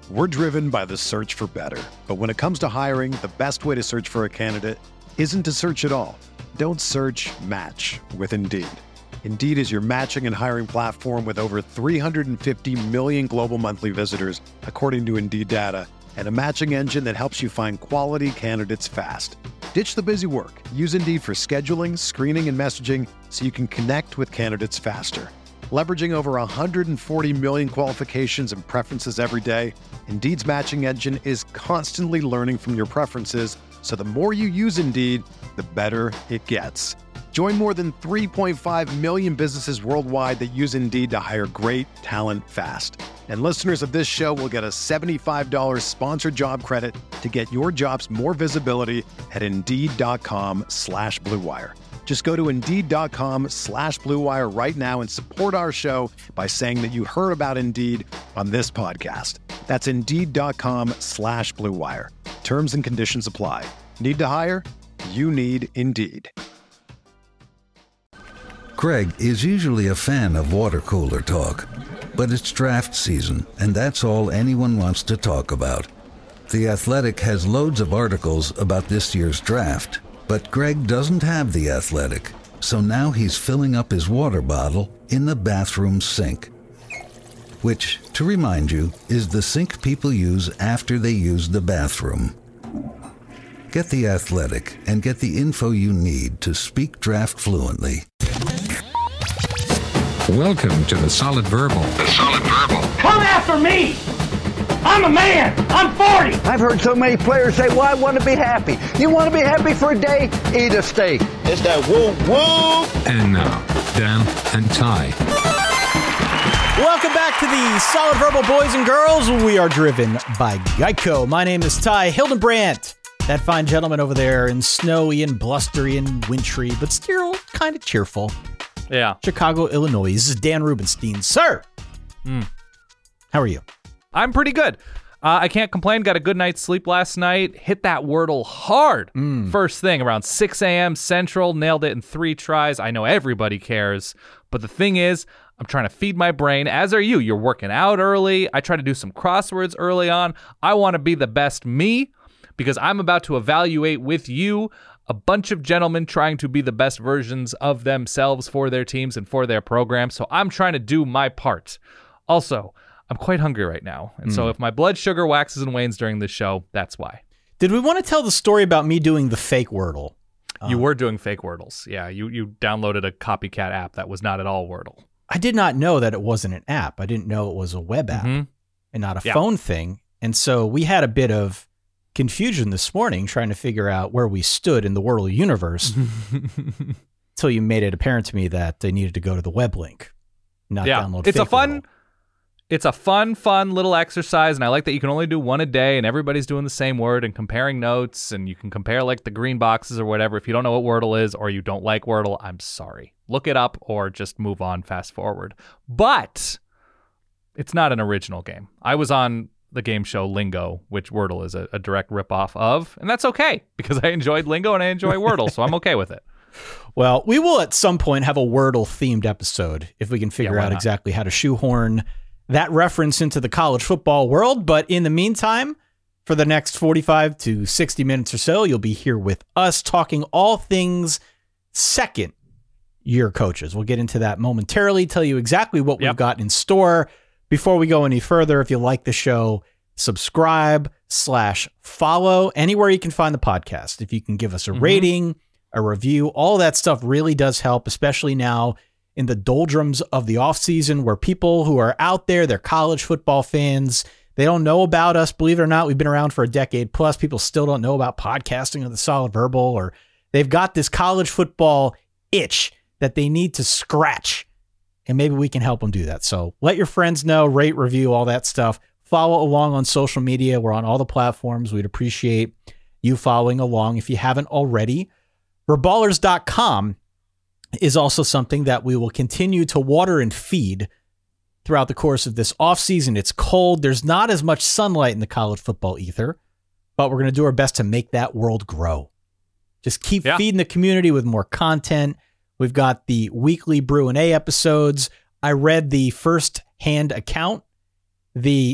We're driven by the search for better. But when it comes to hiring, the best way to search for a candidate isn't to search at all. Don't search, match with Indeed. Indeed is your matching and hiring platform with over 350 million global monthly visitors, according to Indeed data, and a matching engine that helps you find quality candidates fast. Ditch the busy work. Use Indeed for scheduling, screening, and messaging so you can connect with candidates faster. Leveraging over 140 million qualifications and preferences every day, Indeed's matching engine is constantly learning from your preferences, so the more you use Indeed, the better it gets. Join more than 3.5 million businesses worldwide that use Indeed to hire great talent fast. And listeners of this show will get a $75 sponsored job credit to get your jobs more visibility at Indeed.com/Blue Wire. Just go to Indeed.com/Blue Wire right now and support our show by saying that you heard about Indeed on this podcast. That's Indeed.com/Blue Wire. Terms and conditions apply. Need to hire? You need Indeed. Greg is usually a fan of water cooler talk, but it's draft season, and that's all anyone wants to talk about. The Athletic has loads of articles about this year's draft, but Greg doesn't have The Athletic, so now he's filling up his water bottle in the bathroom sink. Which, to remind you, is the sink people use after they use the bathroom. Get The Athletic and get the info you need to speak draft fluently. Welcome to The Solid Verbal. The Solid Verbal. Come after me! I'm a man! I'm 40! I've heard so many players say, well, I want to be happy. You want to be happy for a day? Eat a steak. It's that woo-woo! And now, Dan and Ty. Welcome back to the Solid Verbal, boys and girls. We are driven by Geico. My name is Ty Hildenbrandt. That fine gentleman over there in snowy and blustery and wintry, but still kind of cheerful. Yeah. Chicago, Illinois. This is Dan Rubenstein. Sir! How are you? I'm pretty good. I can't complain. Got a good night's sleep last night. Hit that Wordle hard. First thing, around 6 a.m. Central. Nailed it in 3 tries. I know everybody cares. But the thing is, I'm trying to feed my brain, as are you. You're working out early. I try to do some crosswords early on. I want to be the best me because I'm about to evaluate with you a bunch of gentlemen trying to be the best versions of themselves for their teams and for their programs. So I'm trying to do my part. Also, I'm quite hungry right now. And so if my blood sugar waxes and wanes during this show, that's why. Did we want to tell the story about me doing the fake Wordle? You were doing fake Wordles. Yeah, you downloaded a copycat app that was not at all Wordle. I did not know that it wasn't an app. I didn't know it was a web app and not a phone thing. And so we had a bit of confusion this morning trying to figure out where we stood in the Wordle universe until you made it apparent to me that they needed to go to the web link, not download it's fake a fun Wordle. It's a fun little exercise, and I like that you can only do one a day, and everybody's doing the same word and comparing notes, and you can compare like the green boxes or whatever. If you don't know what Wordle is or you don't like Wordle, I'm sorry. Look it up or just move on, fast forward. But it's not an original game. I was on the game show Lingo, which Wordle is a direct ripoff of, and that's okay because I enjoyed Lingo and I enjoy Wordle, so I'm okay with it. Well, we will at some point have a Wordle-themed episode if we can figure out exactly how to shoehorn that reference into the college football world. But in the meantime, for the next 45 to 60 minutes or so, you'll be here with us talking all things second-year coaches. We'll get into that momentarily, tell you exactly what we've got in store. Before we go any further, if you like the show, subscribe/follow anywhere you can find the podcast. If you can give us a rating, a review, all that stuff really does help, especially now in the doldrums of the offseason where people who are out there, they're college football fans, they don't know about us. Believe it or not, we've been around for a decade plus. People still don't know about podcasting or the Solid Verbal, or they've got this college football itch that they need to scratch. And maybe we can help them do that. So let your friends know, rate, review, all that stuff. Follow along on social media. We're on all the platforms. We'd appreciate you following along if you haven't already. Reballers.com is also something that we will continue to water and feed throughout the course of this offseason. It's cold. There's not as much sunlight in the college football ether, but we're going to do our best to make that world grow. Just keep feeding the community with more content. We've got the weekly Brew and A episodes. I read the first-hand account. The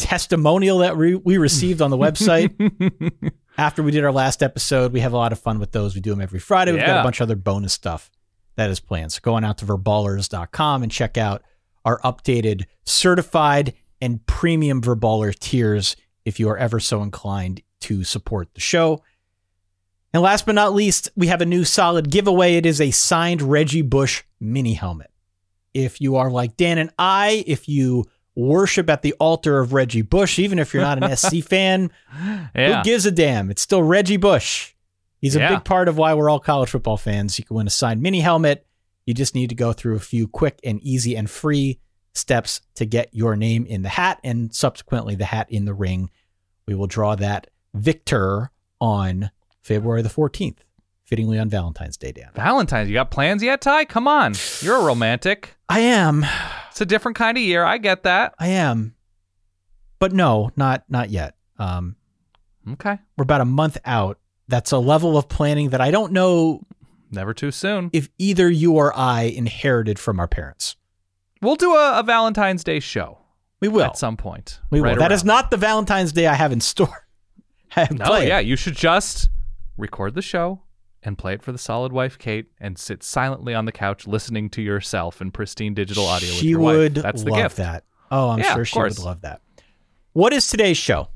testimonial that we received on the website after we did our last episode. We have a lot of fun with those. We do them every Friday. We've got a bunch of other bonus stuff that is planned. So go on out to verballers.com and check out our updated certified and premium Verballer tiers if you are ever so inclined to support the show. And last but not least, we have a new solid giveaway. It is a signed Reggie Bush mini helmet. If you are like Dan and I, if you worship at the altar of Reggie Bush, even if you're not an SC fan, who gives a damn? It's still Reggie Bush. He's a big part of why we're all college football fans. You can win a signed mini helmet. You just need to go through a few quick and easy and free steps to get your name in the hat and subsequently the hat in the ring. We will draw that victor on February the 14th, fittingly on Valentine's Day, Dan. Valentine's, you got plans yet, Ty? Come on. You're a romantic. I am. It's a different kind of year. I get that. I am. But no, not yet. Okay. We're about a month out. That's a level of planning that I don't know. Never too soon. If either you or I inherited from our parents. We'll do a Valentine's Day show. We will. At some point. We will. That is not the Valentine's Day I have in store. Yeah. You should just record the show and play it for the solid wife, Kate, and sit silently on the couch listening to yourself in pristine digital audio with your wife. That's the gift. She would love that. Oh, I'm sure she would love that. What is today's show?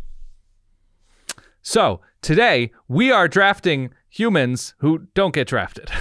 So today we are drafting humans who don't get drafted.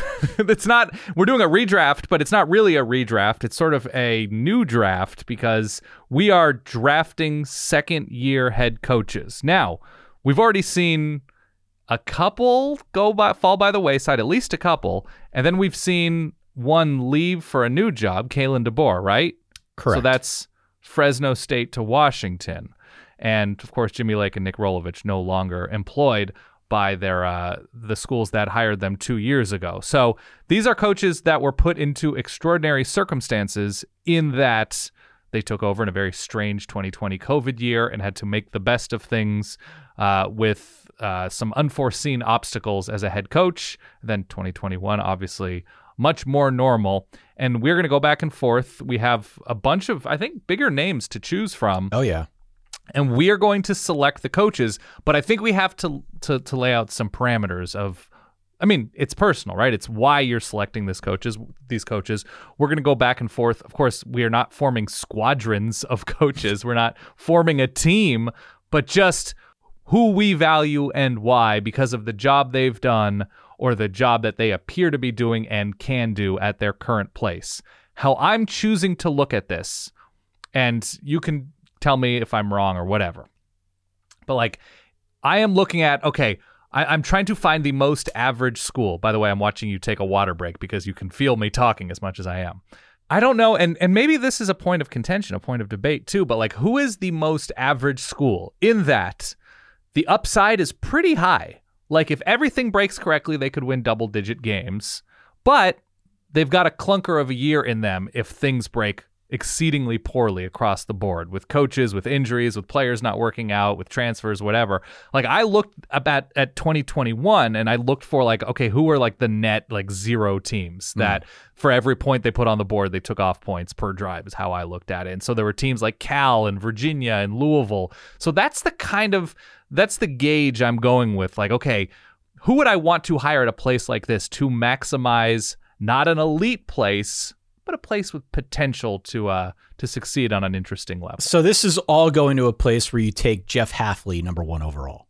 We're doing a redraft, but it's not really a redraft. It's sort of a new draft because we are drafting second-year head coaches. Now, we've already seen a couple fall by the wayside, at least a couple, and then we've seen one leave for a new job, Kalen DeBoer, right? Correct. So that's Fresno State to Washington. And, of course, Jimmy Lake and Nick Rolovich no longer employed by the schools that hired them 2 years ago. So these are coaches that were put into extraordinary circumstances in that they took over in a very strange 2020 COVID year and had to make the best of things with some unforeseen obstacles as a head coach. Then 2021, obviously, much more normal. And we're going to go back and forth. We have a bunch of, I think, bigger names to choose from. Oh, yeah. And we are going to select the coaches, but I think we have to lay out some parameters of, I mean, it's personal, right? It's why you're selecting these coaches. We're going to go back and forth. Of course, we are not forming squadrons of coaches. We're not forming a team, but just who we value and why because of the job they've done or the job that they appear to be doing and can do at their current place. How I'm choosing to look at this, and you can tell me if I'm wrong or whatever. But like, I am looking at, I'm trying to find the most average school. By the way, I'm watching you take a water break because you can feel me talking as much as I am. I don't know, and maybe this is a point of contention, a point of debate too, but like, who is the most average school in that the upside is pretty high? Like, if everything breaks correctly, they could win double-digit games, but they've got a clunker of a year in them if things break exceedingly poorly across the board with coaches, with injuries, with players not working out, with transfers, whatever. Like, I looked at 2021 and I looked for like, okay, who were like the net like zero teams that for every point they put on the board, they took off points per drive is how I looked at it. And so there were teams like Cal and Virginia and Louisville. So that's the gauge I'm going with. Like, okay, who would I want to hire at a place like this to maximize not an elite place, but a place with potential to succeed on an interesting level? So this is all going to a place where you take Jeff Hafley number 1 overall.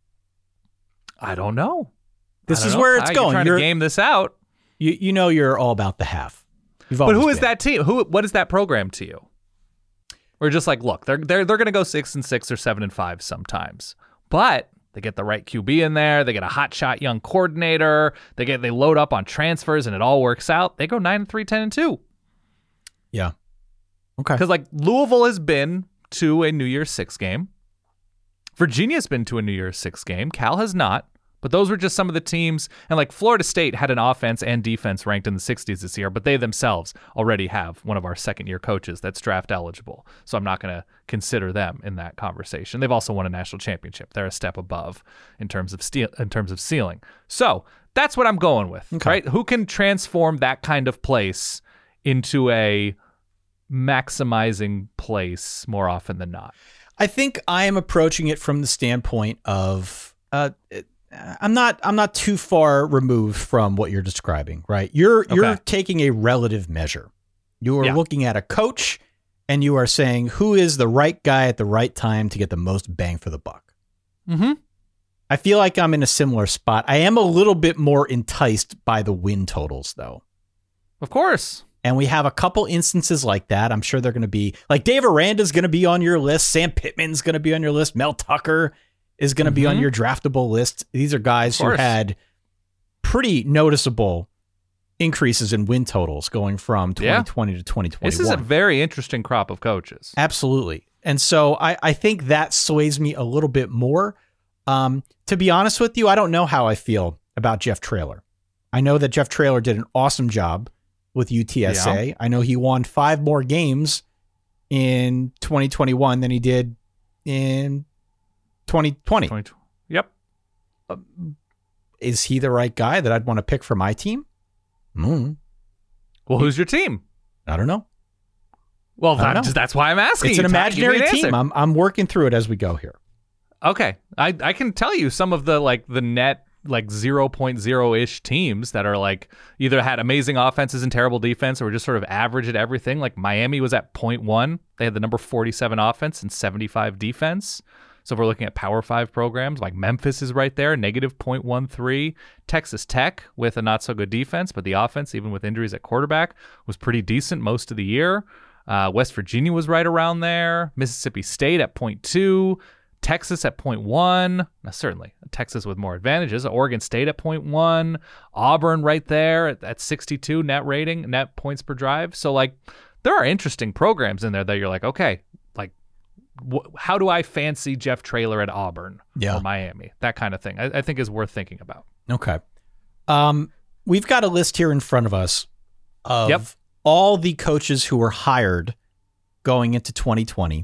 I don't know. This is where it's going. You're trying to game this out. You know you're all about the half. But who is that team? What is that program to you? We're just like, look, they're going to go 6-6 or 7-5 sometimes, but they get the right QB in there. They get a hotshot young coordinator. They load up on transfers, and it all works out. They go 9-3, 10-2. Yeah. Okay. Because like Louisville has been to a New Year's Six game. Virginia's been to a New Year's Six game. Cal has not. But those were just some of the teams. And like Florida State had an offense and defense ranked in the 60s this year, but they themselves already have one of our second-year coaches that's draft eligible. So I'm not going to consider them in that conversation. They've also won a national championship. They're a step above in terms of ceiling. So that's what I'm going with, right? Who can transform that kind of place into a maximizing place more often than not? I think I am approaching it from the standpoint of I'm not too far removed from what you're describing, right? You're taking a relative measure. You are looking at a coach and you are saying who is the right guy at the right time to get the most bang for the buck. Mm-hmm. I feel like I'm in a similar spot. I am a little bit more enticed by the win totals, though. Of course. And we have a couple instances like that. I'm sure they're going to be like Dave Aranda's going to be on your list. Sam Pittman's going to be on your list. Mel Tucker is going to be on your draftable list. These are guys who had pretty noticeable increases in win totals going from 2020 to 2021. This is a very interesting crop of coaches. Absolutely. And so I think that sways me a little bit more. To be honest with you, I don't know how I feel about Jeff Traylor. I know that Jeff Traylor did an awesome job with UTSA. Yeah. I know he won 5 more games in 2021 than he did in 2020. Yep. Is he the right guy that I'd want to pick for my team? Well, who's your team? I don't know. Well, that's why I'm asking. It's an imaginary team. I'm working through it as we go here. Okay. I can tell you some of the net 0.0-ish teams that are like either had amazing offenses and terrible defense or were just sort of average at everything. Like Miami was at 0.1. They had the number 47 offense and 75 defense. So if we're looking at Power 5 programs, like Memphis is right there, negative 0.13. Texas Tech with a not so good defense, but the offense, even with injuries at quarterback, was pretty decent most of the year. West Virginia was right around there. Mississippi State at 0.2. Texas at 0.1. Now, certainly, Texas with more advantages. Oregon State at 0.1. Auburn right there at 62 net rating, net points per drive. So, there are interesting programs in there that you're like, okay, how do I fancy Jeff Traylor at Auburn or Miami? That kind of thing, I think is worth thinking about. Okay. We've got a list here in front of us of all the coaches who were hired going into 2020.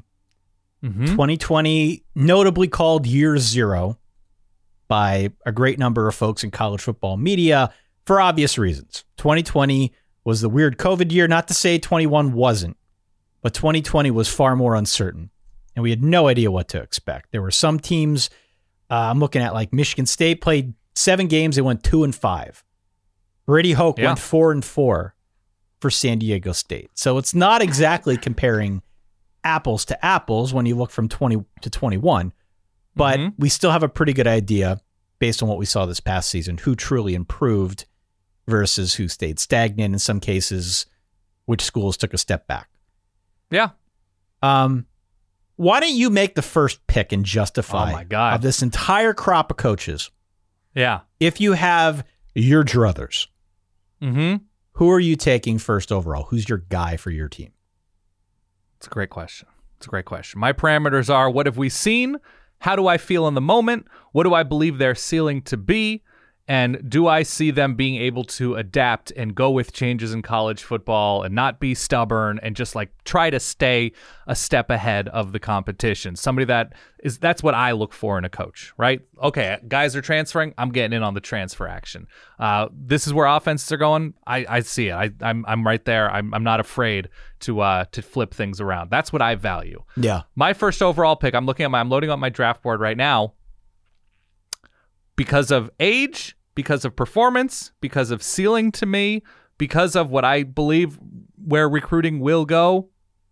2020, notably called year 0 by a great number of folks in college football media for obvious reasons. 2020 was the weird COVID year, not to say 21 wasn't, but 2020 was far more uncertain, and we had no idea what to expect. There were some teams, I'm looking at like Michigan State played 7 games, they went 2-5. Brady Hoke went 4-4 for San Diego State. So it's not exactly comparing apples to apples when you look from 20 to 21, but we still have a pretty good idea based on what we saw this past season, who truly improved versus who stayed stagnant in some cases, which schools took a step back. Yeah. Why don't you make the first pick and justify of this entire crop of coaches? Yeah. If you have your druthers, who are you taking first overall? Who's your guy for your team? It's a great question. My parameters are, what have we seen? How do I feel in the moment? What do I believe their ceiling to be? And do I see them being able to adapt and go with changes in college football and not be stubborn and just try to stay a step ahead of the competition? Somebody that's what I look for in a coach, right? Okay, guys are transferring. I'm getting in on the transfer action. This is where offenses are going. I see it. I'm right there. I'm not afraid to flip things around. That's what I value. Yeah. My first overall pick, I'm loading up my draft board right now. Because of age, because of performance, because of ceiling to me, because of what I believe where recruiting will go.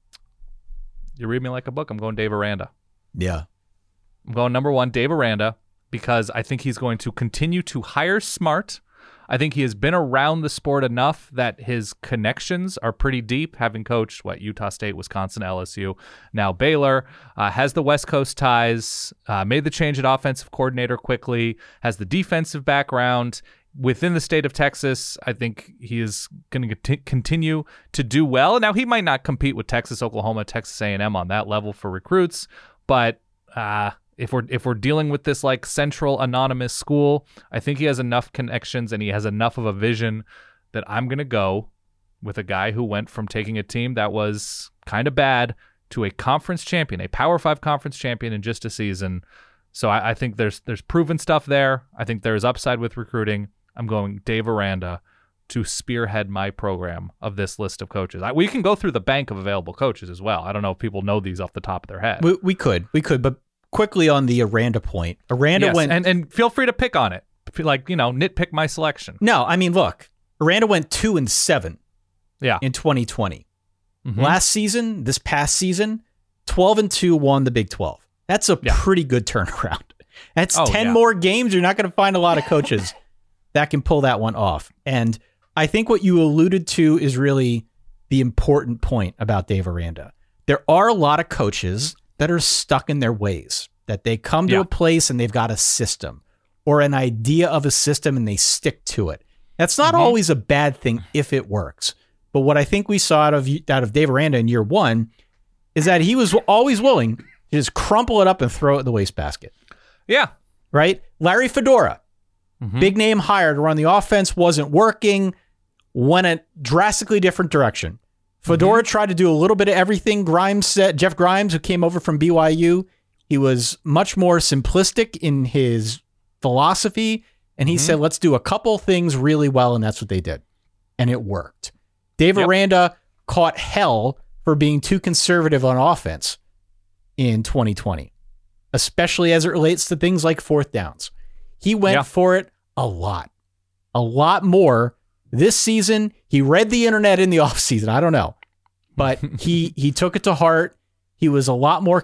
You read me like a book. I'm going Dave Aranda. Yeah. I'm going number 1, Dave Aranda, because I think he's going to continue to hire smart. I think he has been around the sport enough that his connections are pretty deep, having coached, Utah State, Wisconsin, LSU, now Baylor, has the West Coast ties, made the change at offensive coordinator quickly, has the defensive background. Within the state of Texas, I think he is going to continue to do well. Now, he might not compete with Texas, Oklahoma, Texas A&M on that level for recruits, but if we're dealing with this central anonymous school, I think he has enough connections and he has enough of a vision that I'm going to go with a guy who went from taking a team that was kind of bad to a conference champion, a Power 5 conference champion in just a season. So I think there's proven stuff there. I think there's upside with recruiting. I'm going Dave Aranda to spearhead my program of this list of coaches. We can go through the bank of available coaches as well. I don't know if people know these off the top of their head. We could, but quickly on the Aranda point. Aranda went... And feel free to pick on it. Like, nitpick my selection. No, I mean, look, Aranda went 2-7 in 2020. Mm-hmm. Last season, this past season, 12-2 won the Big 12. That's a pretty good turnaround. That's 10 more games. You're not going to find a lot of coaches that can pull that one off. And I think what you alluded to is really the important point about Dave Aranda. There are a lot of coaches that are stuck in their ways, that they come to a place and they've got a system or an idea of a system and they stick to it. That's not always a bad thing if it works. But what I think we saw out of Dave Aranda in year one is that he was always willing to just crumple it up and throw it in the wastebasket. Yeah. Right? Larry Fedora, big name hire to run the offense, wasn't working, went a drastically different direction. Fedora tried to do a little bit of everything. Jeff Grimes, who came over from BYU, he was much more simplistic in his philosophy, and he said, let's do a couple things really well, and that's what they did. And it worked. Dave Aranda caught hell for being too conservative on offense in 2020, especially as it relates to things like fourth downs. He went for it a lot more this season. He read the internet in the offseason. I don't know, but he took it to heart. He was a lot more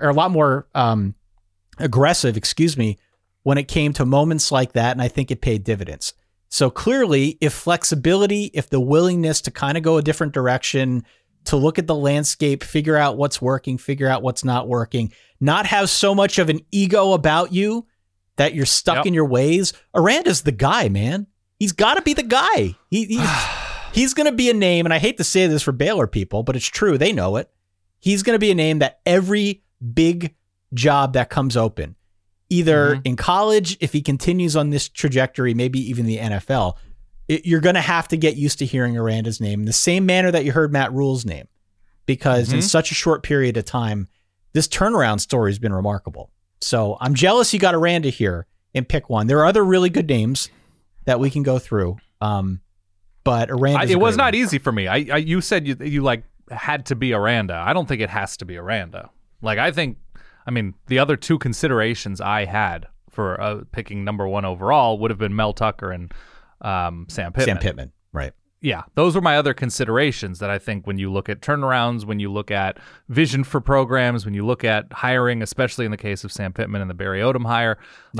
aggressive, when it came to moments like that. And I think it paid dividends. So clearly, if flexibility, if the willingness to kind of go a different direction, to look at the landscape, figure out what's working, figure out what's not working, not have so much of an ego about you that you're stuck in your ways. Aranda's the guy, man. He's got to be the guy. He's going to be a name, and I hate to say this for Baylor people, but it's true. They know it. He's going to be a name that every big job that comes open, either in college, if he continues on this trajectory, maybe even the NFL, you're going to have to get used to hearing Aranda's name in the same manner that you heard Matt Rule's name, because in such a short period of time, this turnaround story has been remarkable. So I'm jealous you got Aranda here in pick one. There are other really good names that we can go through, but Aranda. It was not easy for me. You said you like had to be Aranda. I don't think it has to be Aranda. Like the other two considerations I had for picking number one overall would have been Mel Tucker and Sam Pittman. Right. Yeah, those were my other considerations that I think when you look at turnarounds, when you look at vision for programs, when you look at hiring, especially in the case of Sam Pittman and the Barry Odom hire,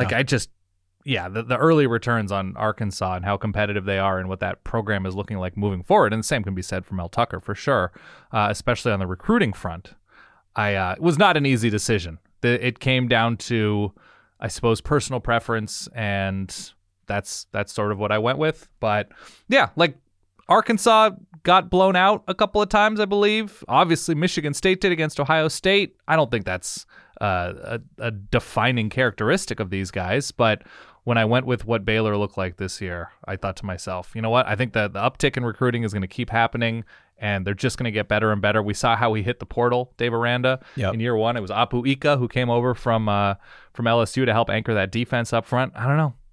the early returns on Arkansas and how competitive they are and what that program is looking like moving forward. And the same can be said for Mel Tucker for sure, especially on the recruiting front. It was not an easy decision. It came down to, I suppose, personal preference, and that's sort of what I went with. But yeah, like Arkansas got blown out a couple of times, I believe. Obviously, Michigan State did against Ohio State. I don't think that's a defining characteristic of these guys, but when I went with what Baylor looked like this year, I thought to myself, you know what? I think that the uptick in recruiting is going to keep happening, and they're just going to get better and better. We saw how he hit the portal, Dave Aranda, in year one. It was Apu Ika who came over from LSU to help anchor that defense up front. I don't know.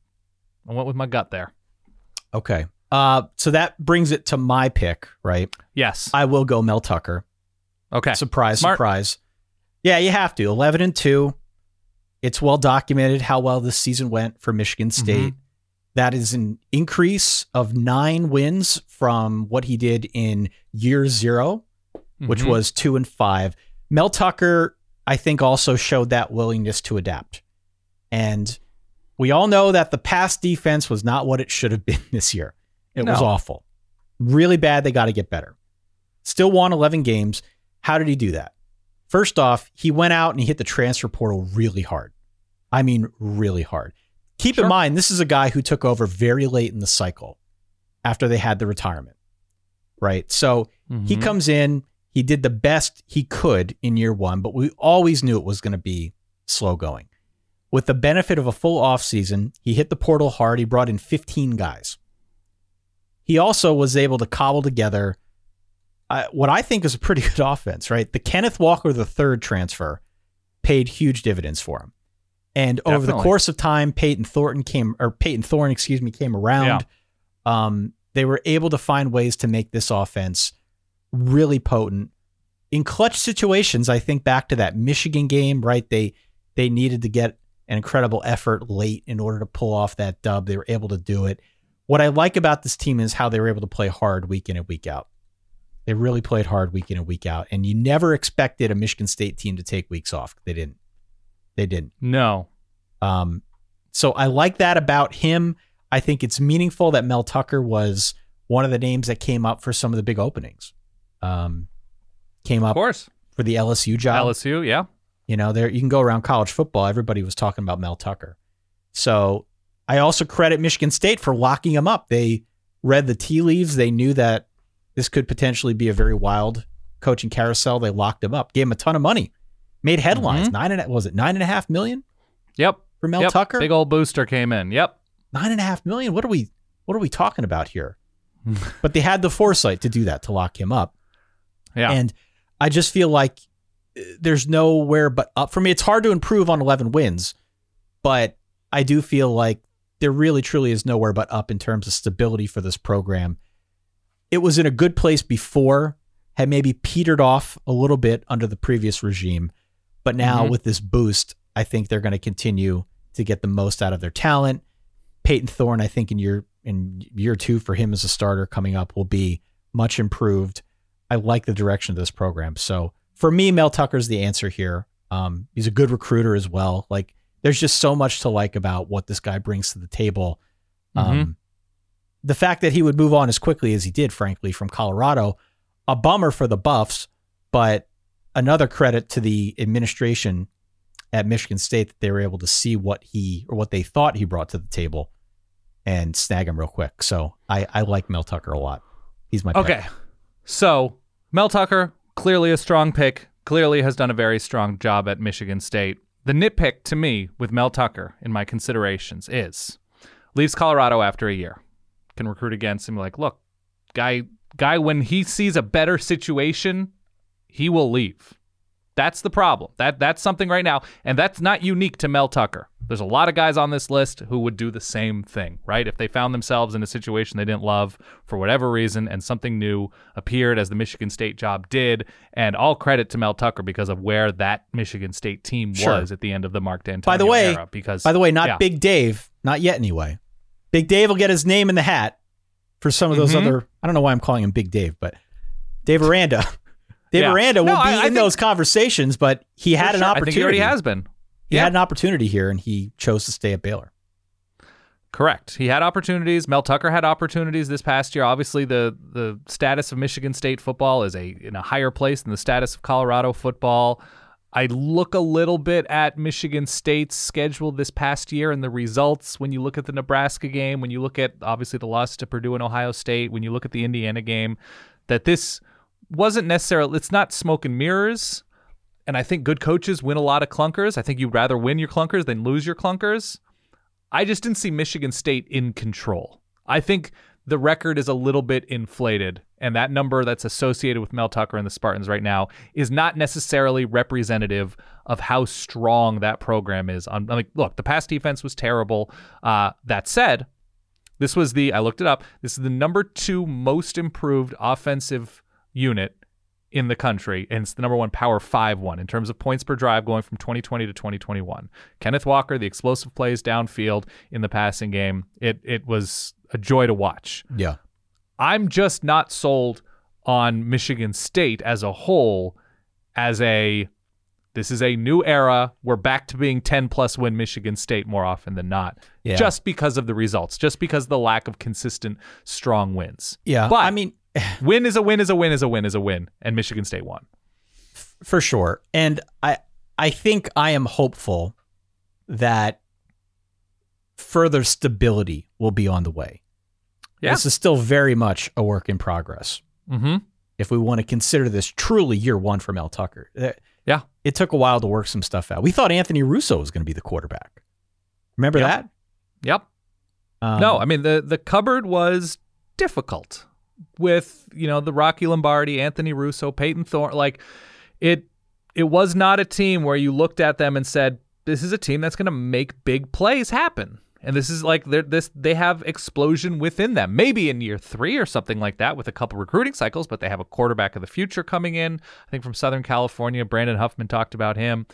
I went with my gut there. Okay. So that brings it to my pick, right? Yes. I will go Mel Tucker. Okay. Surprise, Smart. surprise. Yeah, you have to. 11-2. It's well documented how well this season went for Michigan State. That is an increase of 9 wins from what he did in year 0, which was 2-5. Mel Tucker, I think, also showed that willingness to adapt. And we all know that the pass defense was not what it should have been this year. It was awful. Really bad. They got to get better. Still won 11 games. How did he do that? First off, he went out and he hit the transfer portal really hard. I mean, really hard. Keep in mind, this is a guy who took over very late in the cycle after they had the retirement, right? So he comes in, he did the best he could in year 1, but we always knew it was going to be slow going. With the benefit of a full offseason, he hit the portal hard. He brought in 15 guys. He also was able to cobble together what I think is a pretty good offense, right? The Kenneth Walker III transfer paid huge dividends for him. And over the course of time, Peyton Thorne came around. They were able to find ways to make this offense really potent. In clutch situations, I think back to that Michigan game, right? They needed to get an incredible effort late in order to pull off that dub. They were able to do it. What I like about this team is how they were able to play hard week in and week out. They really played hard week in and week out. And you never expected a Michigan State team to take weeks off. They didn't. No. So I like that about him. I think it's meaningful that Mel Tucker was one of the names that came up for some of the big openings. Came up, Of course, for the LSU job. LSU, yeah. You know, there you can go around college football. Everybody was talking about Mel Tucker. So I also credit Michigan State for locking him up. They read the tea leaves. They knew that this could potentially be a very wild coaching carousel. They locked him up, gave him a ton of money, made headlines. $9.5 million? Yep. For Mel Tucker? Big old booster came in. Yep. $9.5 million? What are we talking about here? But they had the foresight to do that, to lock him up. Yeah. And I just feel like there's nowhere but up for me. It's hard to improve on 11 wins, but I do feel like there really truly is nowhere but up in terms of stability for this program. It was in a good place before, had maybe petered off a little bit under the previous regime, but now with this boost, I think they're going to continue to get the most out of their talent. Peyton Thorne, I think in year 2 for him as a starter coming up, will be much improved. I like the direction of this program. So for me, Mel Tucker's the answer here. He's a good recruiter as well. Like, there's just so much to like about what this guy brings to the table. The fact that he would move on as quickly as he did, frankly, from Colorado, a bummer for the Buffs, but another credit to the administration at Michigan State that they were able to see what they thought he brought to the table and snag him real quick. So I like Mel Tucker a lot. He's my pick. Okay. So Mel Tucker, clearly a strong pick, clearly has done a very strong job at Michigan State. The nitpick to me with Mel Tucker in my considerations is leaves Colorado after a year. Can recruit against him. Like, look, guy, when he sees a better situation, he will leave. That's the problem. That's something right now, and that's not unique to Mel Tucker. There's a lot of guys on this list who would do the same thing, right? If they found themselves in a situation they didn't love for whatever reason and something new appeared, as the Michigan State job did, and all credit to Mel Tucker because of where that Michigan State team was at the end of the Mark D'Antonio era. By the way, not Big Dave, not yet anyway. Big Dave will get his name in the hat for some of those other, I don't know why I'm calling him Big Dave, but Dave Aranda. Dave Aranda will be in those conversations, but he had an opportunity. I think he already has been. He had an opportunity here, and he chose to stay at Baylor. Correct. He had opportunities. Mel Tucker had opportunities this past year. Obviously, the status of Michigan State football is in a higher place than the status of Colorado football. I look a little bit at Michigan State's schedule this past year and the results when you look at the Nebraska game, when you look at, obviously, the loss to Purdue and Ohio State, when you look at the Indiana game, that this wasn't necessarily, it's not smoke and mirrors. And I think good coaches win a lot of clunkers. I think you'd rather win your clunkers than lose your clunkers. I just didn't see Michigan State in control. I think the record is a little bit inflated, and that number that's associated with Mel Tucker and the Spartans right now is not necessarily representative of how strong that program is. Look, the pass defense was terrible. That said, I looked it up, this is the number 2 most improved offensive unit in the country, and it's the number 1 Power 5 one in terms of points per drive going from 2020 to 2021. Kenneth Walker, the explosive plays downfield in the passing game, it was a joy to watch. Yeah. I'm just not sold on Michigan State as a whole this is a new era. We're back to being 10-plus win Michigan State more often than not, just because of the results, just because of the lack of consistent, strong wins. Yeah, but I mean, win is a win is a win is a win is a win, and Michigan State won. For sure. And I think I am hopeful that further stability will be on the way. Yeah. This is still very much a work in progress. Mm-hmm. If we want to consider this truly year 1 for Mel Tucker. Yeah. It took a while to work some stuff out. We thought Anthony Russo was going to be the quarterback. Remember that? Yep. No, I mean, the cupboard was difficult with, the Rocky Lombardi, Anthony Russo, Peyton Thorne. Like, it was not a team where you looked at them and said, this is a team that's going to make big plays happen. And this is like they have explosion within them. Maybe in year 3 or something like that with a couple recruiting cycles, but they have a quarterback of the future coming in. I think from Southern California, Brandon Huffman talked about him.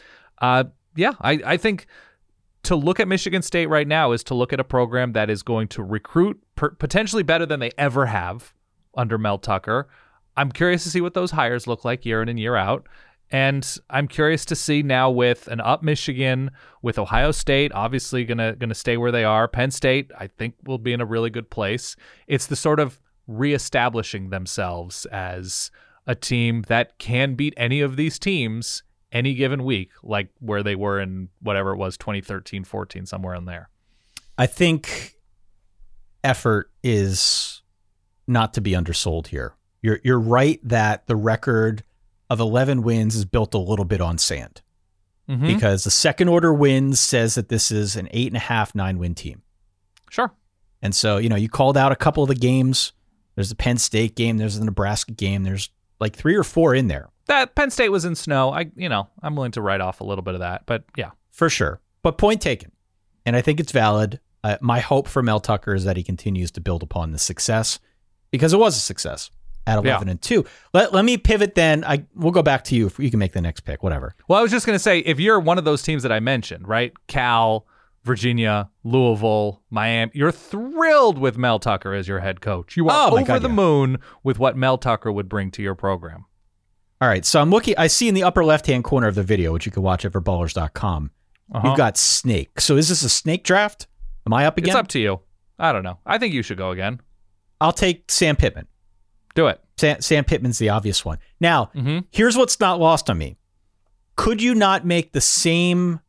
I think to look at Michigan State right now is to look at a program that is going to recruit potentially better than they ever have under Mel Tucker. I'm curious to see what those hires look like year in and year out. And I'm curious to see now with an up Michigan, with Ohio State obviously gonna stay where they are. Penn State, I think, will be in a really good place. It's the sort of reestablishing themselves as a team that can beat any of these teams any given week, like where they were in whatever it was, 2013, 14, somewhere in there. I think effort is not to be undersold here. You're right that the record of 11 wins is built a little bit on sand because the second order wins says that this is an 8.5, 9-win team. Sure. And so, you called out a couple of the games. There's the Penn State game. There's the Nebraska game. There's like 3 or 4 in there. That Penn State was in snow. I'm willing to write off a little bit of that, but yeah. For sure. But point taken. And I think it's valid. My hope for Mel Tucker is that he continues to build upon the success because it was a success. At 11-2. Let me pivot then. We'll go back to you if you can make the next pick, whatever. Well, I was just going to say, if you're one of those teams that I mentioned, right? Cal, Virginia, Louisville, Miami, you're thrilled with Mel Tucker as your head coach. You are over the moon with what Mel Tucker would bring to your program. All right. So I'm looking, I see in the upper left-hand corner of the video, which you can watch at footballers.com, you've got Snake. So is this a Snake draft? Am I up again? It's up to you. I don't know. I think you should go again. I'll take Sam Pittman. Do it. Sam Pittman's the obvious one. Now, here's what's not lost on me. Could you not make the same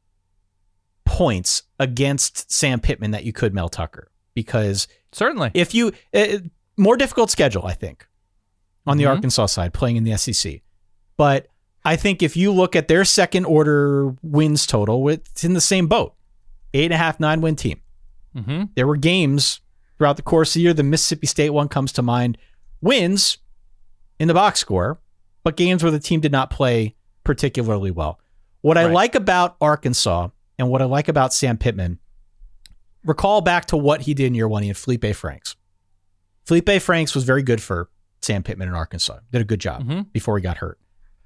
points against Sam Pittman that you could Mel Tucker? Because certainly, if you more difficult schedule, I think, on the Arkansas side, playing in the SEC. But I think if you look at their second order wins total, it's in the same boat. 8.5, 9-win team. There were games throughout the course of the year. The Mississippi State one comes to mind. Wins in the box score, but games where the team did not play particularly well. What I like about Arkansas and what I like about Sam Pittman, recall back to what he did in year 1. He had Felipe Franks. Felipe Franks was very good for Sam Pittman in Arkansas. Did a good job before he got hurt.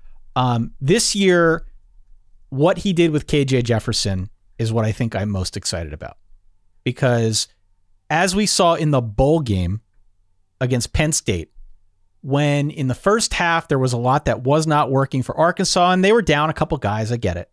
This year, what he did with KJ Jefferson is what I think I'm most excited about. Because as we saw in the bowl game against Penn State, when in the first half there was a lot that was not working for Arkansas, and they were down a couple guys, I get it.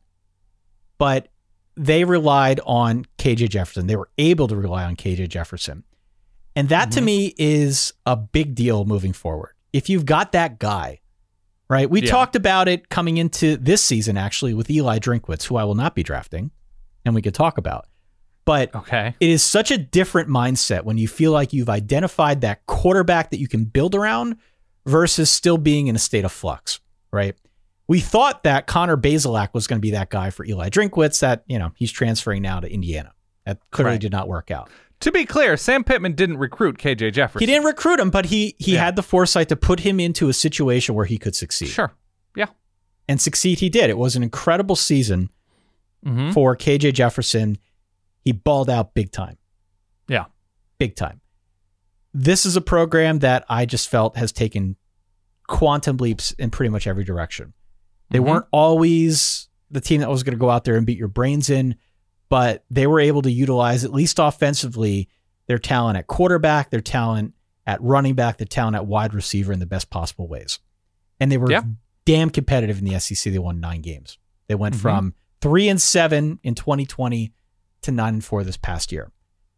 But they relied on KJ Jefferson. They were able to rely on KJ Jefferson. And that to me is a big deal moving forward. If you've got that guy, right? We talked about it coming into this season, actually, with Eli Drinkwitz, who I will not be drafting, and we could talk about. But it is such a different mindset when you feel like you've identified that quarterback that you can build around versus still being in a state of flux, right? We thought that Connor Bazelak was going to be that guy for Eli Drinkwitz, that, he's transferring now to Indiana. That clearly did not work out. To be clear, Sam Pittman didn't recruit KJ Jefferson. He didn't recruit him, but he had the foresight to put him into a situation where he could succeed. Sure. Yeah. And succeed he did. It was an incredible season for KJ Jefferson. He balled out big time. Yeah. Big time. This is a program that I just felt has taken quantum leaps in pretty much every direction. They weren't always the team that was going to go out there and beat your brains in, but they were able to utilize, at least offensively, their talent at quarterback, their talent at running back, their talent at wide receiver in the best possible ways. And they were damn competitive in the SEC. They won 9 games. They went from 3-7 in 2020 to 9-4 this past year.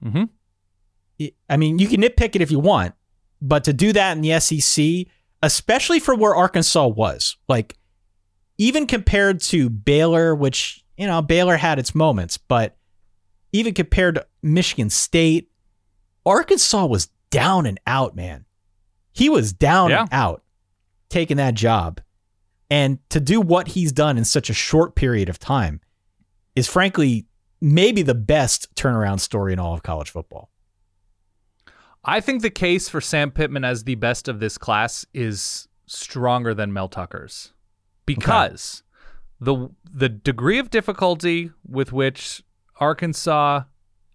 I mean, you can nitpick it if you want, but to do that in the SEC, especially for where Arkansas was, like even compared to Baylor, which, Baylor had its moments, but even compared to Michigan State, Arkansas was down and out, man. He was down and out taking that job. And to do what he's done in such a short period of time is frankly maybe the best turnaround story in all of college football. I think the case for Sam Pittman as the best of this class is stronger than Mel Tucker's because the degree of difficulty with which Arkansas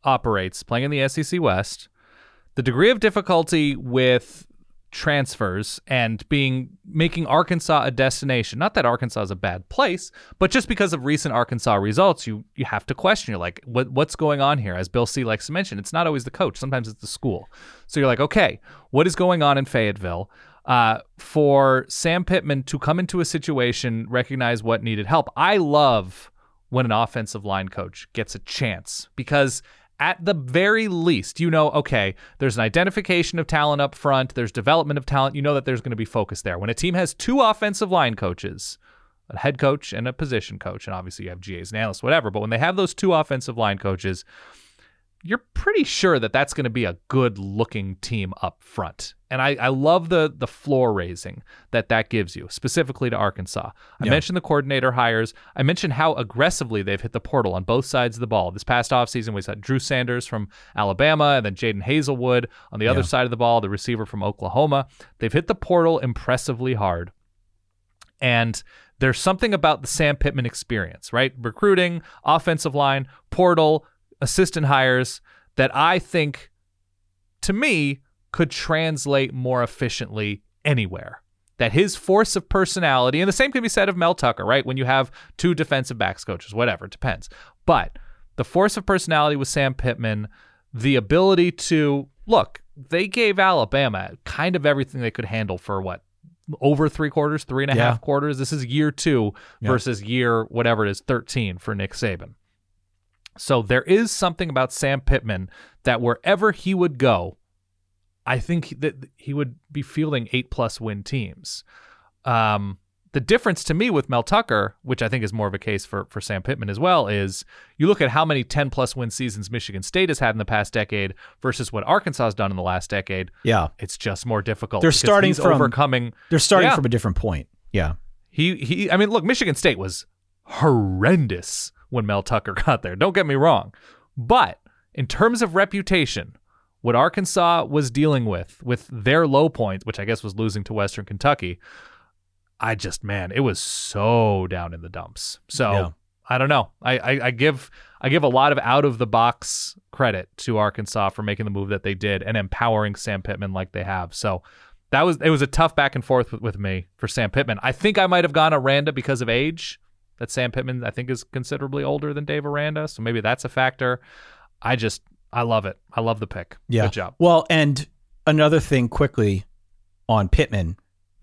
operates, playing in the SEC West, the degree of difficulty with transfers and making Arkansas a destination. Not that Arkansas is a bad place, but just because of recent Arkansas results, you have to question. You're like, what's going on here? As Bill C likes to mention, it's not always the coach. Sometimes it's the school. So you're like, okay, what is going on in Fayetteville? For Sam Pittman to come into a situation, recognize what needed help. I love when an offensive line coach gets a chance, because at the very least, okay, there's an identification of talent up front, there's development of talent, that there's going to be focus there. When a team has 2 offensive line coaches, a head coach and a position coach, and obviously you have GAs and analysts, whatever, but when they have those 2 offensive line coaches, you're pretty sure that that's going to be a good-looking team up front. And I love the floor raising that gives you, specifically to Arkansas. I mentioned the coordinator hires. I mentioned how aggressively they've hit the portal on both sides of the ball. This past offseason, we had Drew Sanders from Alabama and then Jaden Hazelwood on the other side of the ball, the receiver from Oklahoma. They've hit the portal impressively hard. And there's something about the Sam Pittman experience, right? Recruiting, offensive line, portal, assistant hires that I think, to me, could translate more efficiently anywhere. That his force of personality, and the same can be said of Mel Tucker, right? When you have 2 defensive backs coaches, whatever, it depends. But the force of personality with Sam Pittman, the ability to, look, they gave Alabama kind of everything they could handle for over 3 quarters, 3.5 quarters. This is year 2 versus year, whatever it is, 13 for Nick Saban. So there is something about Sam Pittman that wherever he would go, I think that he would be fielding 8+ win teams. The difference to me with Mel Tucker, which I think is more of a case for Sam Pittman as well, is you look at how many 10+ win seasons Michigan State has had in the past decade versus what Arkansas has done in the last decade. Yeah, it's just more difficult. They're starting from a different point. Yeah, I mean, look, Michigan State was horrendous when Mel Tucker got there. Don't get me wrong, but in terms of reputation, what Arkansas was dealing with their low point, which I guess was losing to Western Kentucky, it was so down in the dumps. So I don't know. I give a lot of out of the box credit to Arkansas for making the move that they did and empowering Sam Pittman like they have. So it was a tough back and forth with me for Sam Pittman. I think I might have gone Aranda because of age. That Sam Pittman, I think, is considerably older than Dave Aranda, so maybe that's a factor. I love it. I love the pick. Yeah. Good job. Well, and another thing quickly on Pittman,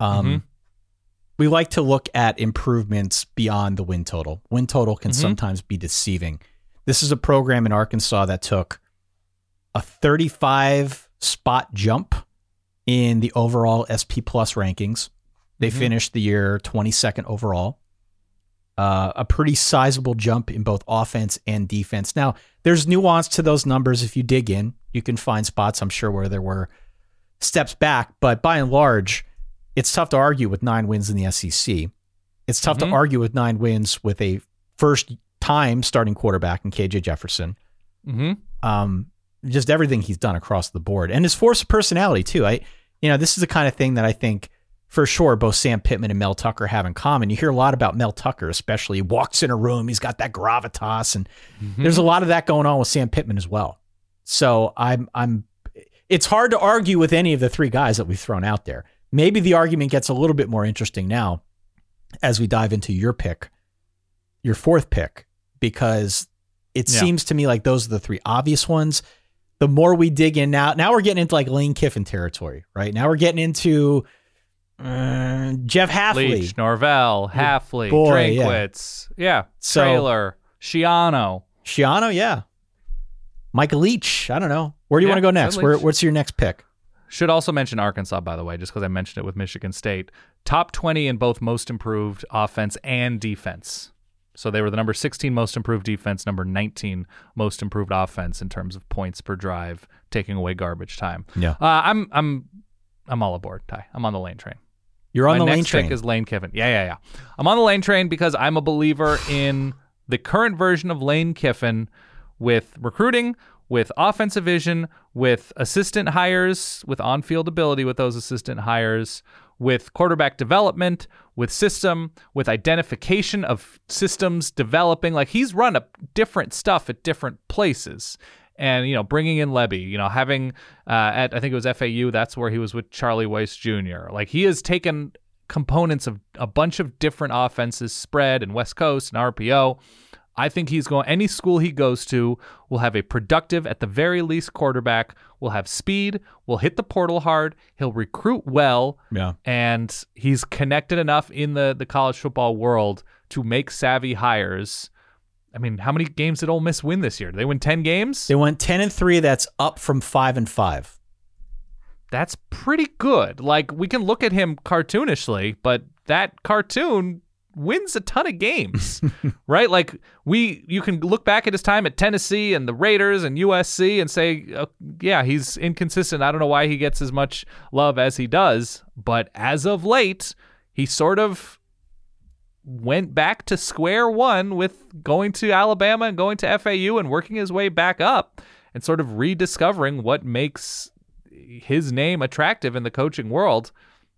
we like to look at improvements beyond the win total. Win total can sometimes be deceiving. This is a program in Arkansas that took a 35 spot jump in the overall SP Plus rankings. They finished the year 22nd overall. A pretty sizable jump in both offense and defense. Now, there's nuance to those numbers. If you dig in, you can find spots, I'm sure, where there were steps back. But by and large, it's tough to argue with 9 wins in the SEC. It's tough to argue with 9 wins with a first-time starting quarterback in KJ Jefferson. Just everything he's done across the board. And his force of personality, too. This is the kind of thing that I think, for sure, both Sam Pittman and Mel Tucker have in common. You hear a lot about Mel Tucker, especially. He walks in a room, he's got that gravitas, and there's a lot of that going on with Sam Pittman as well. So it's hard to argue with any of the 3 guys that we've thrown out there. Maybe the argument gets a little bit more interesting now as we dive into your 4th pick, because it seems to me like those are the 3 obvious ones. The more we dig in now we're getting into like Lane Kiffin territory, right? Now we're getting into Jeff Hafley, Leach, Norvell, Hafley, Drinkwitz, Traylor, Schiano, Michael Leach. I don't know. Where do you want to go next? What's your next pick? Should also mention Arkansas, by the way, just because I mentioned it with Michigan State. Top 20 in both most improved offense and defense. So they were the number 16 most improved defense, number 19 most improved offense in terms of points per drive, taking away garbage time. Yeah, I'm all aboard, Ty. I'm on the Lane train. You're on the Lane train. My next pick is Lane Kiffin. Yeah. I'm on the Lane train because I'm a believer in the current version of Lane Kiffin with recruiting, with offensive vision, with assistant hires, with on-field ability with those assistant hires, with quarterback development, with system, with identification of systems developing. Like, he's run up different stuff at different places. And, bringing in Lebby, having I think it was FAU, that's where he was with Charlie Weiss Jr. Like, he has taken components of a bunch of different offenses, spread and West Coast and RPO. I think any school he goes to will have a productive, at the very least, quarterback, will have speed, will hit the portal hard, he'll recruit well, and he's connected enough in the college football world to make savvy hires. I mean, how many games did Ole Miss win this year? Did they win 10 games? They went 10-3. That's up from 5-5. That's pretty good. Like, we can look at him cartoonishly, but that cartoon wins a ton of games, right? Like, you can look back at his time at Tennessee and the Raiders and USC and say, yeah, he's inconsistent. I don't know why he gets as much love as he does. But as of late, he sort of went back to square one with going to Alabama and going to FAU and working his way back up and sort of rediscovering what makes his name attractive in the coaching world.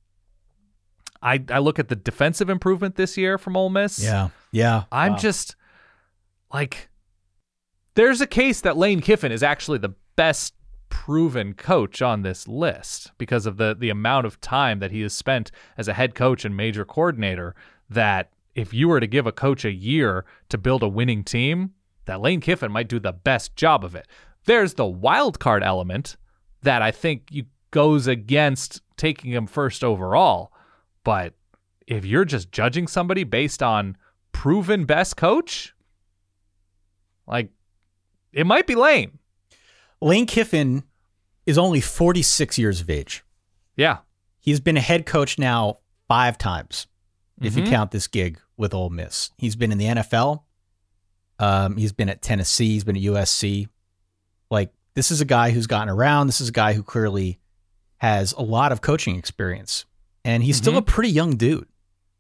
I look at the defensive improvement this year from Ole Miss. Yeah. I'm just like, there's a case that Lane Kiffin is actually the best proven coach on this list because of the amount of time that he has spent as a head coach and major coordinator, that if you were to give a coach a year to build a winning team, that Lane Kiffin might do the best job of it. There's the wild card element that I think goes against taking him first overall. But if you're just judging somebody based on proven best coach, like, it might be Lane. Lane Kiffin is only 46 years of age. Yeah. He's been a head coach now 5 times, if you count this gig with Ole Miss. He's been in the NFL. He's been at Tennessee. He's been at USC. Like, this is a guy who's gotten around. This is a guy who clearly has a lot of coaching experience. And he's still a pretty young dude.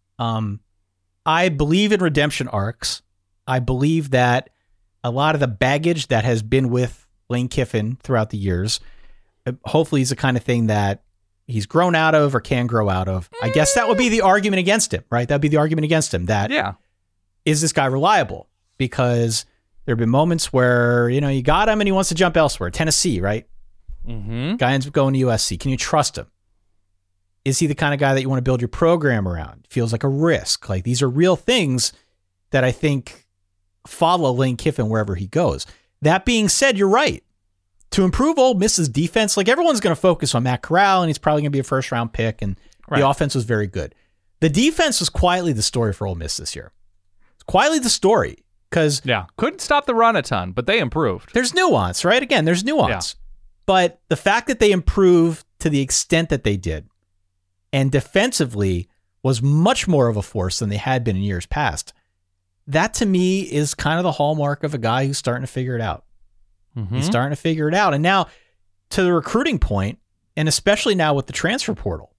I believe in redemption arcs. I believe that a lot of the baggage that has been with Lane Kiffin throughout the years, hopefully is the kind of thing that he's grown out of or can grow out of. I guess that would be the argument against him, right? That'd be the argument against him. That, is this guy reliable? Because there have been moments where, you got him and he wants to jump elsewhere. Tennessee, right? Guy ends up going to USC. Can you trust him? Is he the kind of guy that you want to build your program around? Feels like a risk. Like, these are real things that I think follow Lane Kiffin wherever he goes. That being said, you're right. To improve Ole Miss's defense, like, everyone's going to focus on Matt Corral, and he's probably going to be a first-round pick, and the offense was very good. The defense was quietly the story for Ole Miss this year. It's quietly the story because couldn't stop the run a ton, but they improved. There's nuance, right? Again, there's nuance. But the fact that they improved to the extent that they did, and defensively was much more of a force than they had been in years past, that to me is kind of the hallmark of a guy who's starting to figure it out. He's starting to figure it out. And now, to the recruiting point, and especially now with the transfer portal,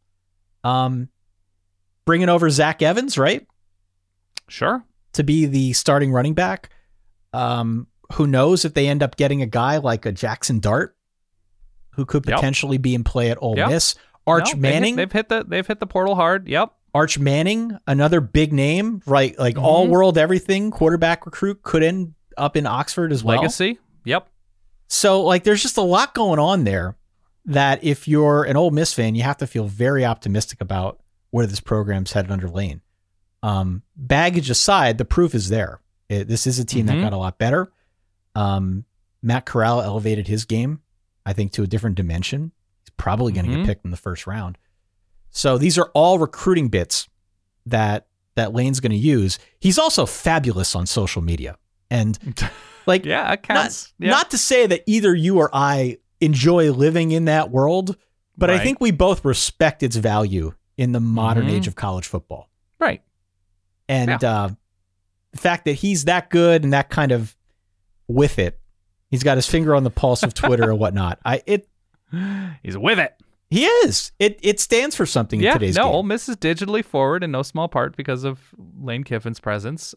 bringing over Zach Evans, right? Sure. To be the starting running back. Who knows if they end up getting a guy like a Jackson Dart, who could potentially be in play at Ole Miss. Arch Manning. They've hit the portal hard. Yep. Arch Manning, another big name, right? Like all world everything quarterback recruit, could end up in Oxford as well. Legacy. Yep. So, like, there's just a lot going on there that if you're an Ole Miss fan, you have to feel very optimistic about where this program's headed under Lane. Baggage aside, the proof is there. This is a team that got a lot better. Matt Corral elevated his game, I think, to a different dimension. He's probably going to get picked in the first round. So these are all recruiting bits that Lane's going to use. He's also fabulous on social media. And like, it counts. Not to say that either you or I enjoy living in that world, but I think we both respect its value in the modern age of college football. Right. And the fact that he's that good and that kind of with it, he's got his finger on the pulse of Twitter or whatnot. He's with it. He is. It stands for something in today's game. Ole Miss is digitally forward in no small part because of Lane Kiffin's presence.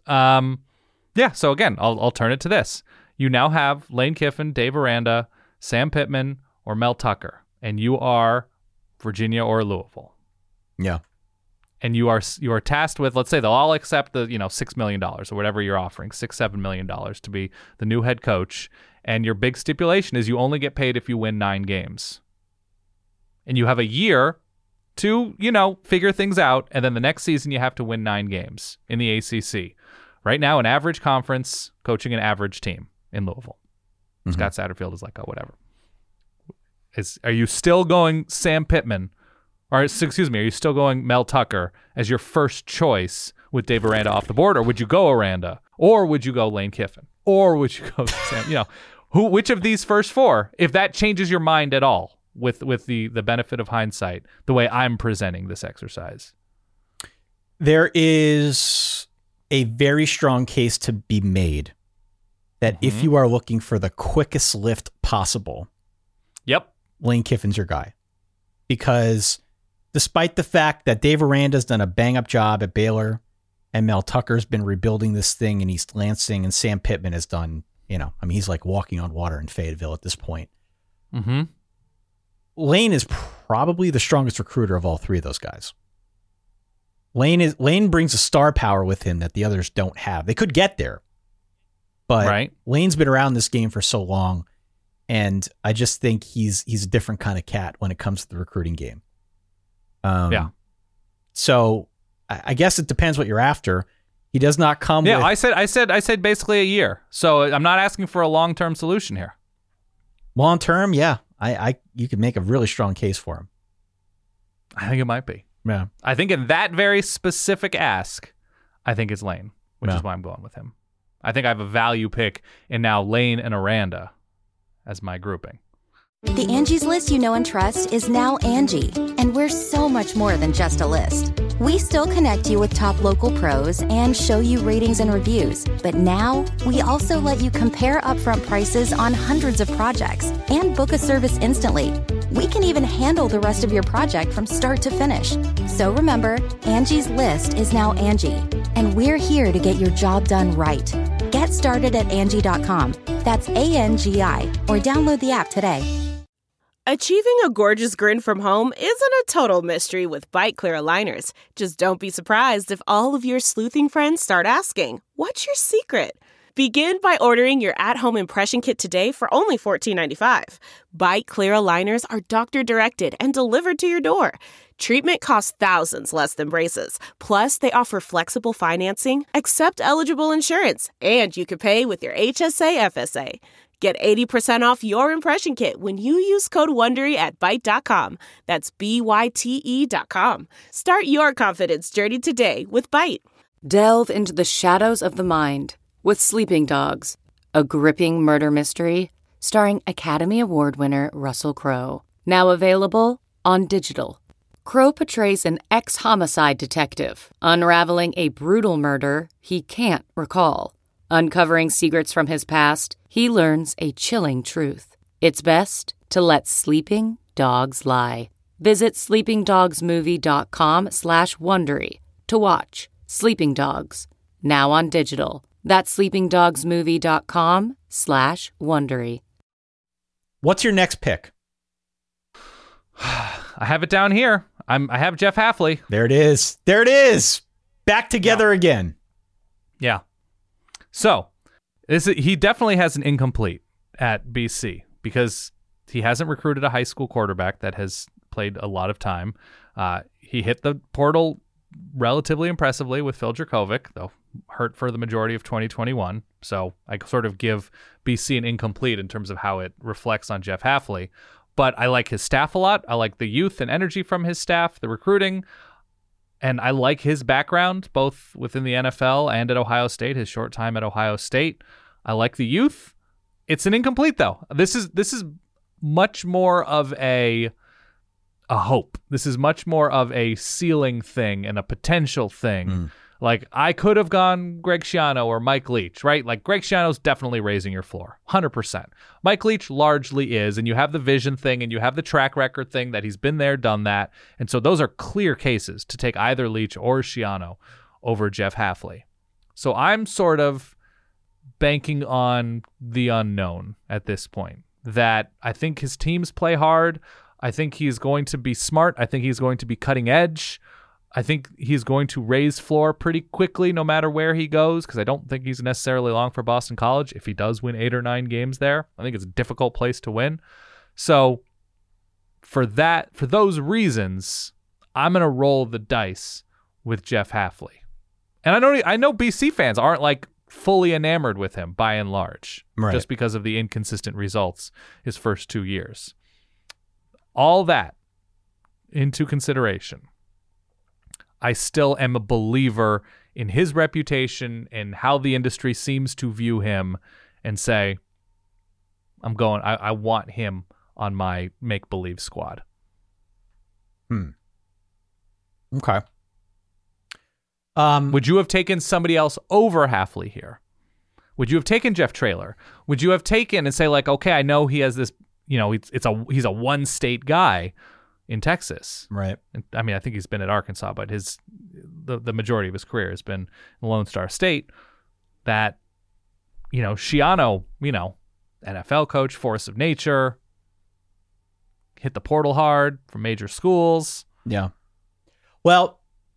So again, I'll turn it to this. You now have Lane Kiffin, Dave Aranda, Sam Pittman, or Mel Tucker, and you are Virginia or Louisville. Yeah. and you are tasked with, let's say they'll all accept the $6 million or whatever you're offering, $6-7 million to be the new head coach, and your big stipulation is you only get paid if you win 9 games, and you have a year to figure things out, and then the next season you have to win 9 games in the ACC. Right now, an average conference coaching an average team in Louisville. Mm-hmm. Scott Satterfield is like, oh, whatever. Are you still going Sam Pittman? Or, excuse me, are you still going Mel Tucker as your first choice with Dave Aranda off the board? Or would you go Aranda? Or would you go Lane Kiffin? Or would you go Sam? Which of these first 4, if that changes your mind at all with the benefit of hindsight, the way I'm presenting this exercise? There is a very strong case to be made that if you are looking for the quickest lift possible, Lane Kiffin's your guy. Because despite the fact that Dave Aranda's done a bang-up job at Baylor and Mel Tucker's been rebuilding this thing in East Lansing and Sam Pittman has done, he's like walking on water in Fayetteville at this point. Mm-hmm. Lane is probably the strongest recruiter of all 3 of those guys. Lane brings a star power with him that the others don't have. They could get there, but Lane's been around this game for so long, and I just think he's a different kind of cat when it comes to the recruiting game. So I guess it depends what you're after. He does not come. Yeah, I said basically a year. So I'm not asking for a long-term solution here. Long term, yeah, you could make a really strong case for him. I think it might be. Yeah. I think in that very specific ask, I think it's Lane, which is why I'm going with him. I think I have a value pick in now Lane and Aranda as my grouping. The Angie's List you know and trust is now Angie, and we're so much more than just a list. We still connect you with top local pros and show you ratings and reviews, but now we also let you compare upfront prices on hundreds of projects and book a service instantly. We can even handle the rest of your project from start to finish. So remember, Angie's List is now Angie, and we're here to get your job done right. Get started at Angie.com. That's ANGI, or download the app today. Achieving a gorgeous grin from home isn't a total mystery with Byte Clear aligners. Just don't be surprised if all of your sleuthing friends start asking, what's your secret? Begin by ordering your at-home impression kit today for only $14.95. Byte Clear aligners are doctor-directed and delivered to your door. Treatment costs thousands less than braces. Plus, they offer flexible financing, accept eligible insurance, and you can pay with your HSA FSA. Get 80% off your impression kit when you use code WONDERY at Byte.com. That's BYTE.com. Start your confidence journey today with Byte. Delve into the shadows of the mind with Sleeping Dogs, a gripping murder mystery starring Academy Award winner Russell Crowe. Now available on digital. Crowe portrays an ex-homicide detective unraveling a brutal murder he can't recall. Uncovering secrets from his past, he learns a chilling truth. It's best to let sleeping dogs lie. Visit sleepingdogsmovie.com/Wondery to watch Sleeping Dogs, now on digital. That's sleepingdogsmovie.com/Wondery. What's your next pick? I have it down here. I have Jeff Hafley. There it is. There it is. Back together again. Yeah. So, he definitely has an incomplete at BC because he hasn't recruited a high school quarterback that has played a lot of time. He hit the portal relatively impressively with Phil Dracovic, though hurt for the majority of 2021. So I sort of give BC an incomplete in terms of how it reflects on Jeff Hafley. But I like his staff a lot. I like the youth and energy from his staff, the recruiting. And I like his background, both within the NFL and at Ohio State, his short time at Ohio State. I like the youth. It's an incomplete, though. This is much more of a hope. This is much more of a ceiling thing and a potential thing. Like, I could have gone Greg Schiano or Mike Leach, right? Like, Greg Schiano's definitely raising your floor, 100%. Mike Leach largely is, and you have the vision thing and you have the track record thing that he's been there, done that. And so those are clear cases to take either Leach or Schiano over Jeff Hafley. So I'm sort of banking on the unknown at this point, that I think his teams play hard. I think he's going to be smart. I think he's going to be cutting edge. I think he's going to raise floor pretty quickly no matter where he goes, because I don't think he's necessarily long for Boston College. If he does win 8 or 9 games there, I think it's a difficult place to win. So for those reasons, I'm going to roll the dice with Jeff Hafley. And I know BC fans aren't like fully enamored with him by and large, just because of the inconsistent results his first 2 years. All that into consideration, I still am a believer in his reputation and how the industry seems to view him, and say, I want him on my make-believe squad. Okay. Would you have taken somebody else over Hafley here? Would you have taken Jeff Traylor? Would you have taken and say, like, okay, I know he has this, he's a one-state guy in Texas. Right. I mean, I think he's been at Arkansas, but the majority of his career has been in Lone Star State. That, Schiano, NFL coach, force of nature, hit the portal hard from major schools. Yeah. Well,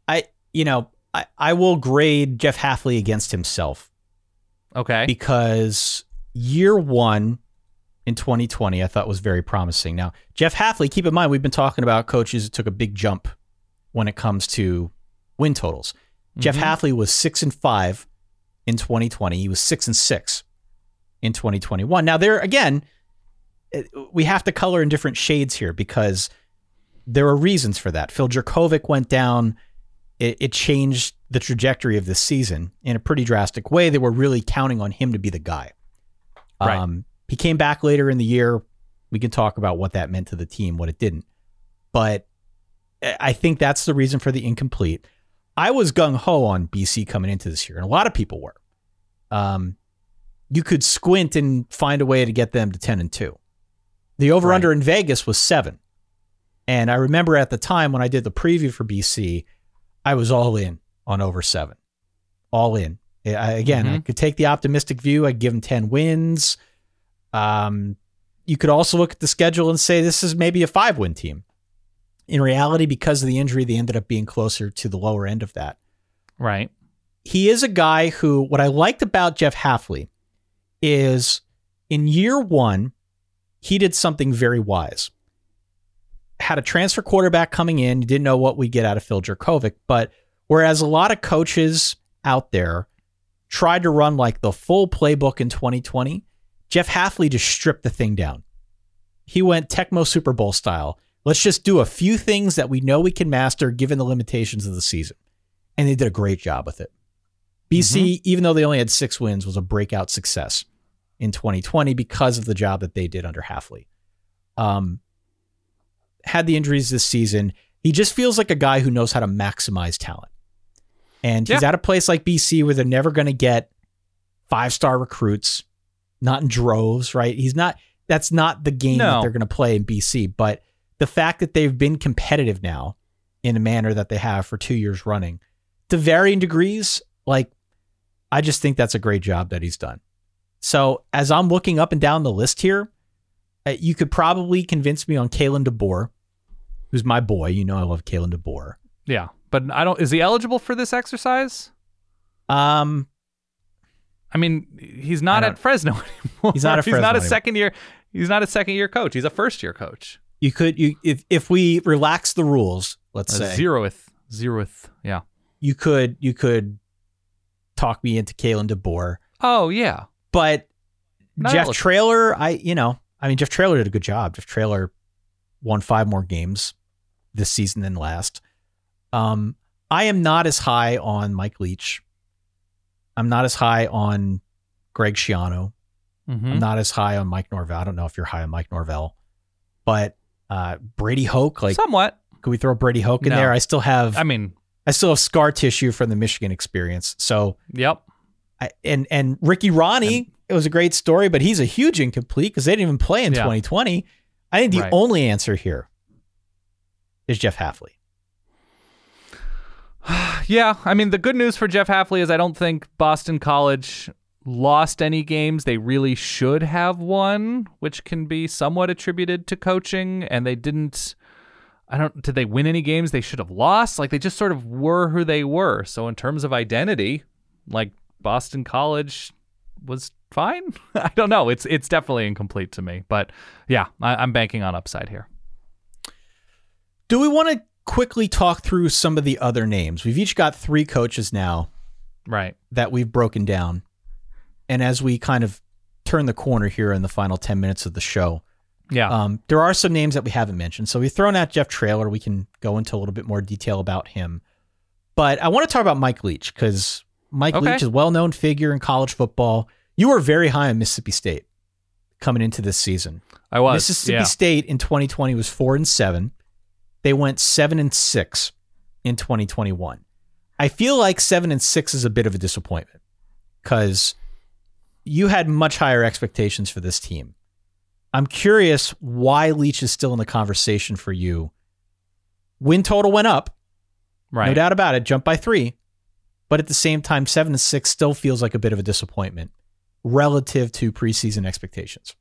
I will grade Jeff Hafley against himself. Okay. Because year one in 2020, I thought was very promising. Now, Jeff Hafley, keep in mind, we've been talking about coaches that took a big jump when it comes to win totals. Mm-hmm. Jeff Hafley was 6-5 in 2020. He was 6-6 in 2021. Now, there again, we have to color in different shades here because there are reasons for that. Phil Jurkovec went down. It changed the trajectory of this season in a pretty drastic way. They were really counting on him to be the guy. Right. He came back later in the year. We can talk about what that meant to the team, what it didn't. But I think that's the reason for the incomplete. I was gung-ho on BC coming into this year, and a lot of people were. You could squint and find a way to get them to 10-2. The over-under in Vegas was 7. And I remember at the time when I did the preview for BC, I was all in on over 7. All in. I could take the optimistic view. I'd give them 10 wins. You could also look at the schedule and say this is maybe a 5-win team. In reality, because of the injury, they ended up being closer to the lower end of that. Right. He is a guy who, what I liked about Jeff Hafley is in year one, he did something very wise. Had a transfer quarterback coming in. You didn't know what we'd get out of Phil Jurkovec. But whereas a lot of coaches out there tried to run like the full playbook in 2020, Jeff Hafley just stripped the thing down. He went Tecmo Super Bowl style. Let's just do a few things that we know we can master given the limitations of the season. And they did a great job with it. BC, even though they only had 6 wins, was a breakout success in 2020 because of the job that they did under Hafley. Had the injuries this season. He just feels like a guy who knows how to maximize talent. And he's at a place like BC where they're never going to get 5-star recruits, not in droves, right? That's not the game that they're going to play in BC. But the fact that they've been competitive now in a manner that they have for 2 years running, to varying degrees, like, I just think that's a great job that he's done. So as I'm looking up and down the list here, you could probably convince me on Kalen DeBoer, who's my boy. I love Kalen DeBoer. Yeah, but is he eligible for this exercise? I mean, he's not at Fresno anymore. He's not a second year. He's not a second-year coach. He's a first-year coach. You could, if we relax the rules, let's say zeroth. Yeah. You could talk me into Kalen DeBoer. Oh yeah. But Jeff Traylor, Jeff Traylor did a good job. Jeff Traylor won 5 more games this season than last. I am not as high on Mike Leach. I'm not as high on Greg Schiano. I'm not as high on Mike Norvell. I don't know if you're high on Mike Norvell, but Brady Hoke, like somewhat. Could we throw Brady Hoke in there? I still have scar tissue from the Michigan experience. So yep. And Ricky Ronnie, it was a great story, but he's a huge incomplete because they didn't even play in 2020. I think the only answer here is Jeff Hafley. Yeah, I mean, the good news for Jeff Hafley is I don't think Boston College lost any games they really should have won, which can be somewhat attributed to coaching, and they didn't Did they win any games they should have lost? Like, they just sort of were who they were. So in terms of identity, like, Boston College was fine. I don't know. It's definitely incomplete to me. But yeah, I'm banking on upside here. Do we want to quickly talk through some of the other names? We've each got 3 coaches now, right, that we've broken down. And as we kind of turn the corner here in the final 10 minutes of the show, there are some names that we haven't mentioned. So we've thrown out Jeff Traylor. We can go into a little bit more detail about him. But I want to talk about Mike Leach, because Mike Leach is a well-known figure in college football. You were very high on Mississippi State coming into this season. I was. Mississippi State in 2020 was 4-7. They went 7-6 in 2021. I feel like 7-6 is a bit of a disappointment, because you had much higher expectations for this team. I'm curious why Leach is still in the conversation for you. Win total went up. Right. No doubt about it. Jumped by 3. But at the same time, 7-6 still feels like a bit of a disappointment relative to preseason expectations.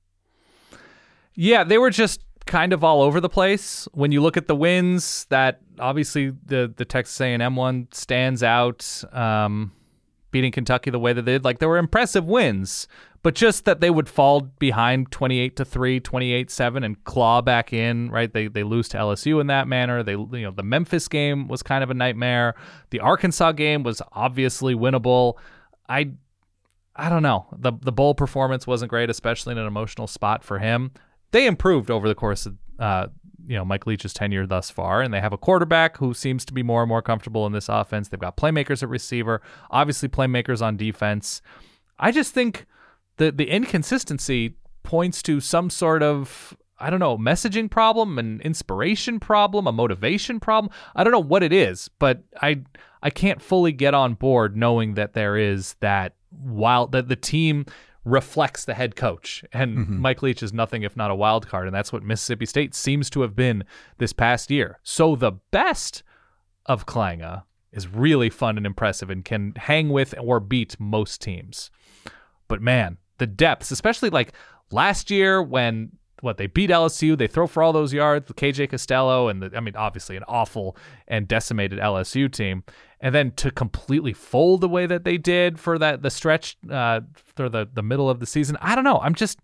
Yeah, they were just kind of all over the place. When you look at the wins, that obviously the Texas A&M one stands out. Beating Kentucky the way that they did, like, there were impressive wins, but just that they would fall behind 28-3, 28-7, and claw back in. Right, they lose to LSU in that manner. The Memphis game was kind of a nightmare. The Arkansas game was obviously winnable. I don't know. The bowl performance wasn't great, especially in an emotional spot for him. They improved over the course of Mike Leach's tenure thus far, and they have a quarterback who seems to be more and more comfortable in this offense. They've got playmakers at receiver, obviously playmakers on defense. I just think the inconsistency points to some sort of, I don't know, messaging problem, an inspiration problem, a motivation problem. I don't know what it is, but I can't fully get on board knowing that there is that, while that the team reflects the head coach, and Mike Leach is nothing if not a wild card, and that's what Mississippi State seems to have been this past year. So the best of Klanga is really fun and impressive and can hang with or beat most teams. But man, the depths, especially like last year when they beat LSU, they throw for all those yards with KJ Costello, and obviously an awful and decimated LSU team, and then to completely fold the way that they did for the stretch for the middle of the season. I don't know.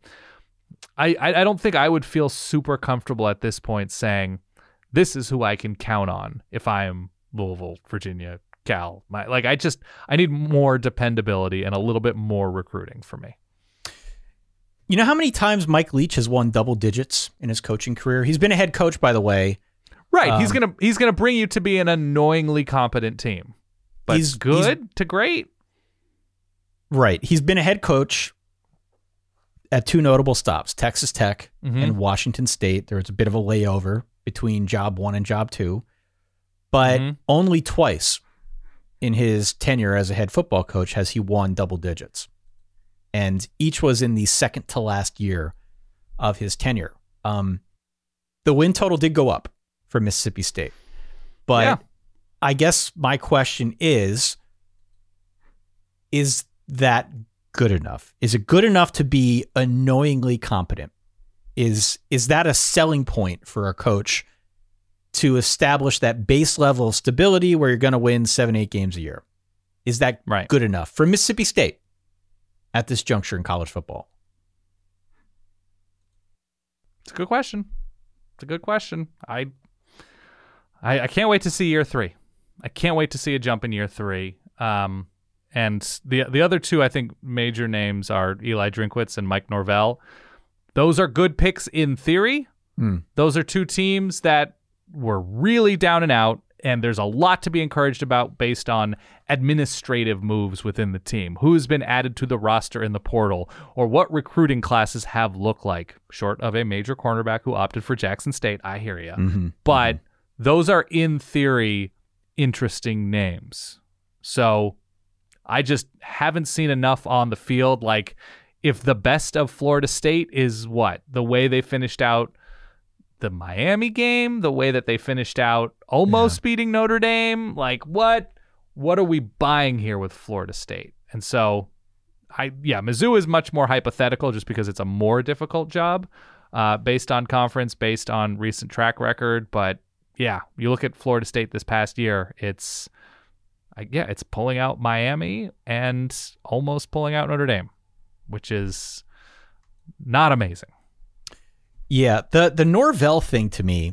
I don't think I would feel super comfortable at this point saying this is who I can count on if I am Louisville, Virginia, Cal. I need more dependability and a little bit more recruiting for me. You know how many times Mike Leach has won double digits in his coaching career? He's been a head coach, by the way. Right. He's gonna bring you to be an annoyingly competent team. But he's good to great. Right. He's been a head coach at 2 notable stops, Texas Tech and Washington State. There was a bit of a layover between job 1 and job 2. But only twice in his tenure as a head football coach has he won double digits. And each was in the second to last year of his tenure. The win total did go up for Mississippi State. But I guess my question is that good enough? Is it good enough to be annoyingly competent? Is that a selling point for a coach to establish that base level of stability where you're going to win 7-8 games a year? Is that good enough for Mississippi State at this juncture in college football? It's a good question. I can't wait to see year 3. I can't wait to see a jump in year 3. And the other two, I think, major names are Eli Drinkwitz and Mike Norvell. Those are good picks in theory. Those are 2 teams that were really down and out, and there's a lot to be encouraged about based on administrative moves within the team. Who's been added to the roster in the portal, or what recruiting classes have looked like, short of a major cornerback who opted for Jackson State. I hear you. But those are, in theory, interesting names. So I just haven't seen enough on the field. Like, if the best of Florida State is the way they finished out the Miami game, the way that they finished out almost beating Notre Dame, like what are we buying here with Florida State? And so Mizzou is much more hypothetical just because it's a more difficult job. based on conference, based on recent track record. But yeah, you look at Florida State this past year, it's pulling out Miami and almost pulling out Notre Dame, which is not amazing. Yeah, the Norvell thing to me,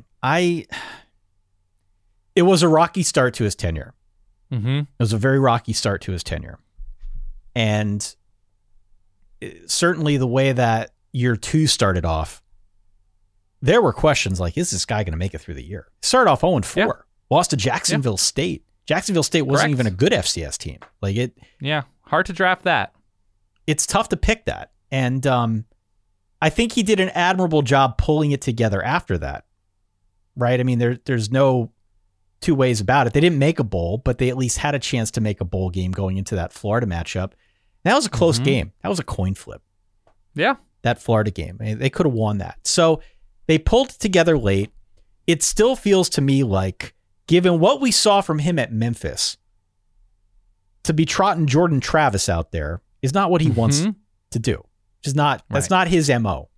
it was a rocky start to his tenure. Mm-hmm. It was a very rocky start to his tenure. And certainly the way that year 2 started off, there were questions like, is this guy going to make it through the year? He started off 0-4, Yeah. lost to Jacksonville State. Jacksonville State wasn't Correct. even a good FCS team. Like it. Yeah, hard to draft that. It's tough to pick that. And I think he did an admirable job pulling it together after that. Right? I mean, there's no two ways about it. They didn't make a bowl, but they at least had a chance to make a bowl game going into that Florida matchup. And that was a close game. That was a coin flip. Yeah. That Florida game. I mean, they could have won that. So they pulled it together late. It still feels to me like, given what we saw from him at Memphis, to be trotting Jordan Travis out there is not what he wants to do. That's not his MO.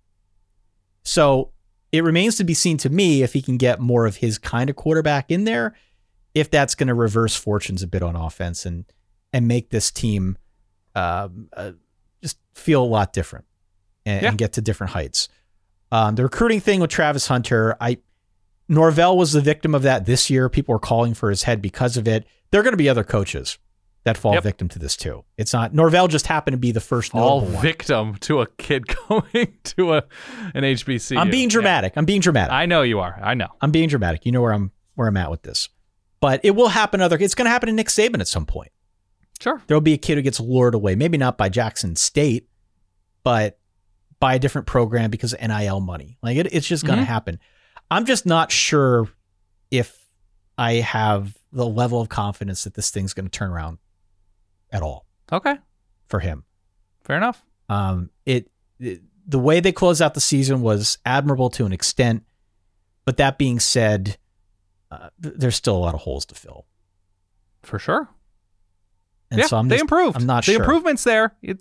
So it remains to be seen to me if he can get more of his kind of quarterback in there, if that's going to reverse fortunes a bit on offense and make this team just feel a lot different and get to different heights. The recruiting thing with Travis Hunter, Norvell was the victim of that this year. People were calling for his head because of it. There are going to be other coaches that fall victim to this too. It's not Norvell just happened to be the first Fall notable one. victim to a kid going to an HBCU. I'm being dramatic. Yeah. I'm being dramatic. I know you are. I know. I'm being dramatic. You know where I'm at with this. But it will happen it's going to happen to Nick Saban at some point. Sure. There'll be a kid who gets lured away, maybe not by Jackson State, but by a different program because of NIL money. Like it's just going to happen. I'm just not sure if I have the level of confidence that this thing's going to turn around at all. Okay. For him. Fair enough. The way they closed out the season was admirable to an extent, but that being said, there's still a lot of holes to fill. For sure. And so they improved. I'm not the sure. improvement's there. The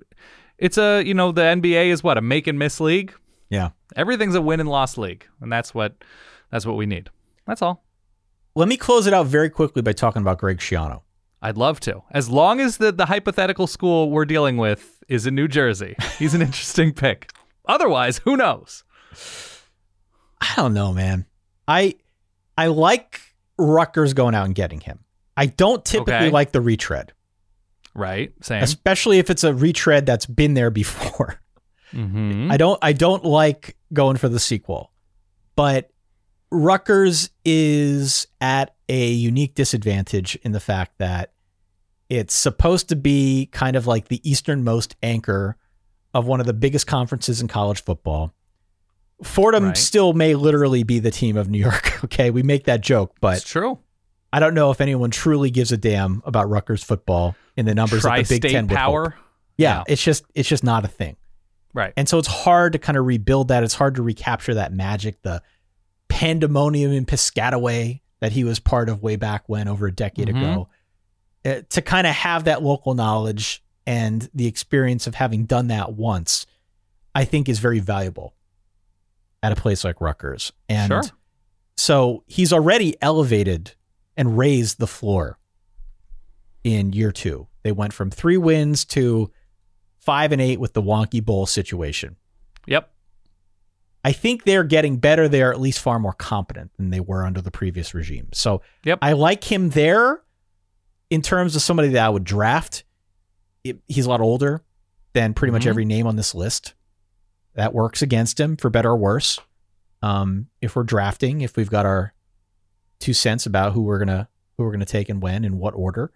NBA is what, a make and miss league? Yeah. Everything's a win and loss league, and that's what we need. That's all. Let me close it out very quickly by talking about Greg Schiano. I'd love to. As long as the hypothetical school we're dealing with is in New Jersey, he's an interesting pick. Otherwise, who knows? I don't know, man. I like Rutgers going out and getting him. I don't typically like the retread. Right. Same. Especially if it's a retread that's been there before. Mm-hmm. I don't like going for the sequel. But Rutgers is at a unique disadvantage in the fact that it's supposed to be kind of like the easternmost anchor of one of the biggest conferences in college football. Fordham still may literally be the team of New York. Okay, we make that joke, but it's true. I don't know if anyone truly gives a damn about Rutgers football in the numbers that the Big Ten would power. hope. Yeah, it's just not a thing. Right. And so it's hard to kind of rebuild that. It's hard to recapture that magic, the pandemonium in Piscataway that he was part of way back when, over a decade ago. To kind of have that local knowledge and the experience of having done that once, I think is very valuable at a place like Rutgers. And so he's already elevated and raised the floor in year 2. They went from 3 wins to 5-8 with the wonky bowl situation. Yep. I think they're getting better. They're at least far more competent than they were under the previous regime. So I like him there in terms of somebody that I would draft. He's a lot older than pretty much every name on this list. That works against him for better or worse. If we're drafting, if we've got our 2 cents about who we're gonna take and when, in what order.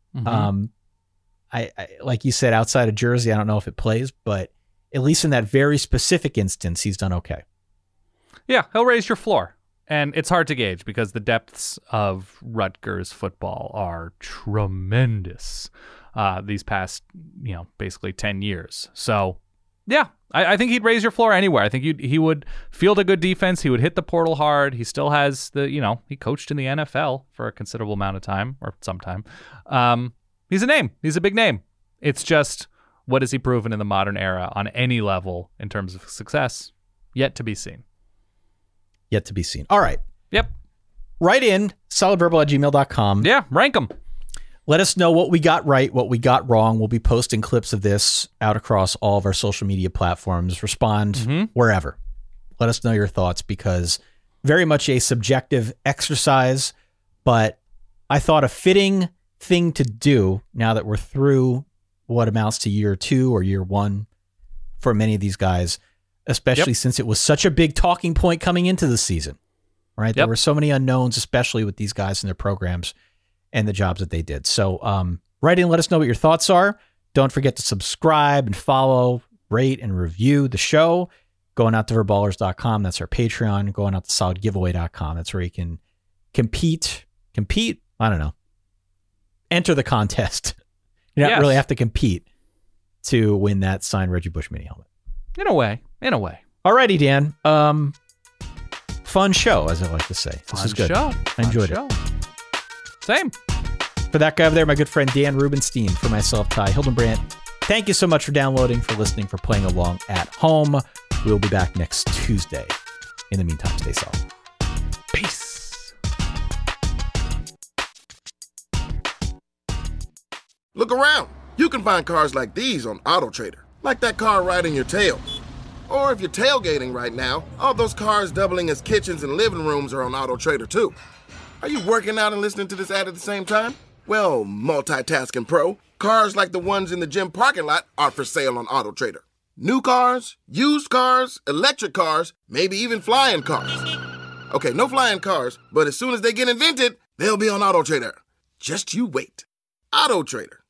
I like you said, outside of Jersey, I don't know if it plays, but at least in that very specific instance, he's done okay. Yeah, he'll raise your floor. And it's hard to gauge because the depths of Rutgers football are tremendous these past, basically 10 years. So, yeah, I think he'd raise your floor anywhere. I think he would field a good defense. He would hit the portal hard. He still has he coached in the NFL for a considerable amount of time, or some time. He's a name. He's a big name. It's just, what has he proven in the modern era on any level in terms of success? Yet to be seen. Yet to be seen. All right. Yep. Write in, solidverbal@gmail.com. Yeah, rank them. Let us know what we got right, what we got wrong. We'll be posting clips of this out across all of our social media platforms. Respond wherever. Let us know your thoughts, because very much a subjective exercise, but I thought a fitting thing to do now that we're through what amounts to year 2 or year 1 for many of these guys, especially since it was such a big talking point coming into the season, right? There were so many unknowns, especially with these guys and their programs and the jobs that they did. So write in, let us know what your thoughts are. Don't forget to subscribe and follow, rate, and review the show. Going out to verballers.com, that's our Patreon. Going out to solidgiveaway.com, that's where you can compete, I don't know, enter the contest. You don't really have to compete to win that signed Reggie Bush mini helmet. In a way. Alrighty, Dan. Fun show, as I like to say. This is good. I enjoyed it. Same. For that guy over there, my good friend Dan Rubenstein. For myself, Ty Hildenbrandt. Thank you so much for downloading, for listening, for playing along at home. We'll be back next Tuesday. In the meantime, stay solid. Peace. Look around. You can find cars like these on AutoTrader, like that car right in your tail. Or if you're tailgating right now, all those cars doubling as kitchens and living rooms are on AutoTrader too. Are you working out and listening to this ad at the same time? Well, multitasking pro, cars like the ones in the gym parking lot are for sale on AutoTrader. New cars, used cars, electric cars, maybe even flying cars. Okay, no flying cars, but as soon as they get invented, they'll be on AutoTrader. Just you wait. AutoTrader.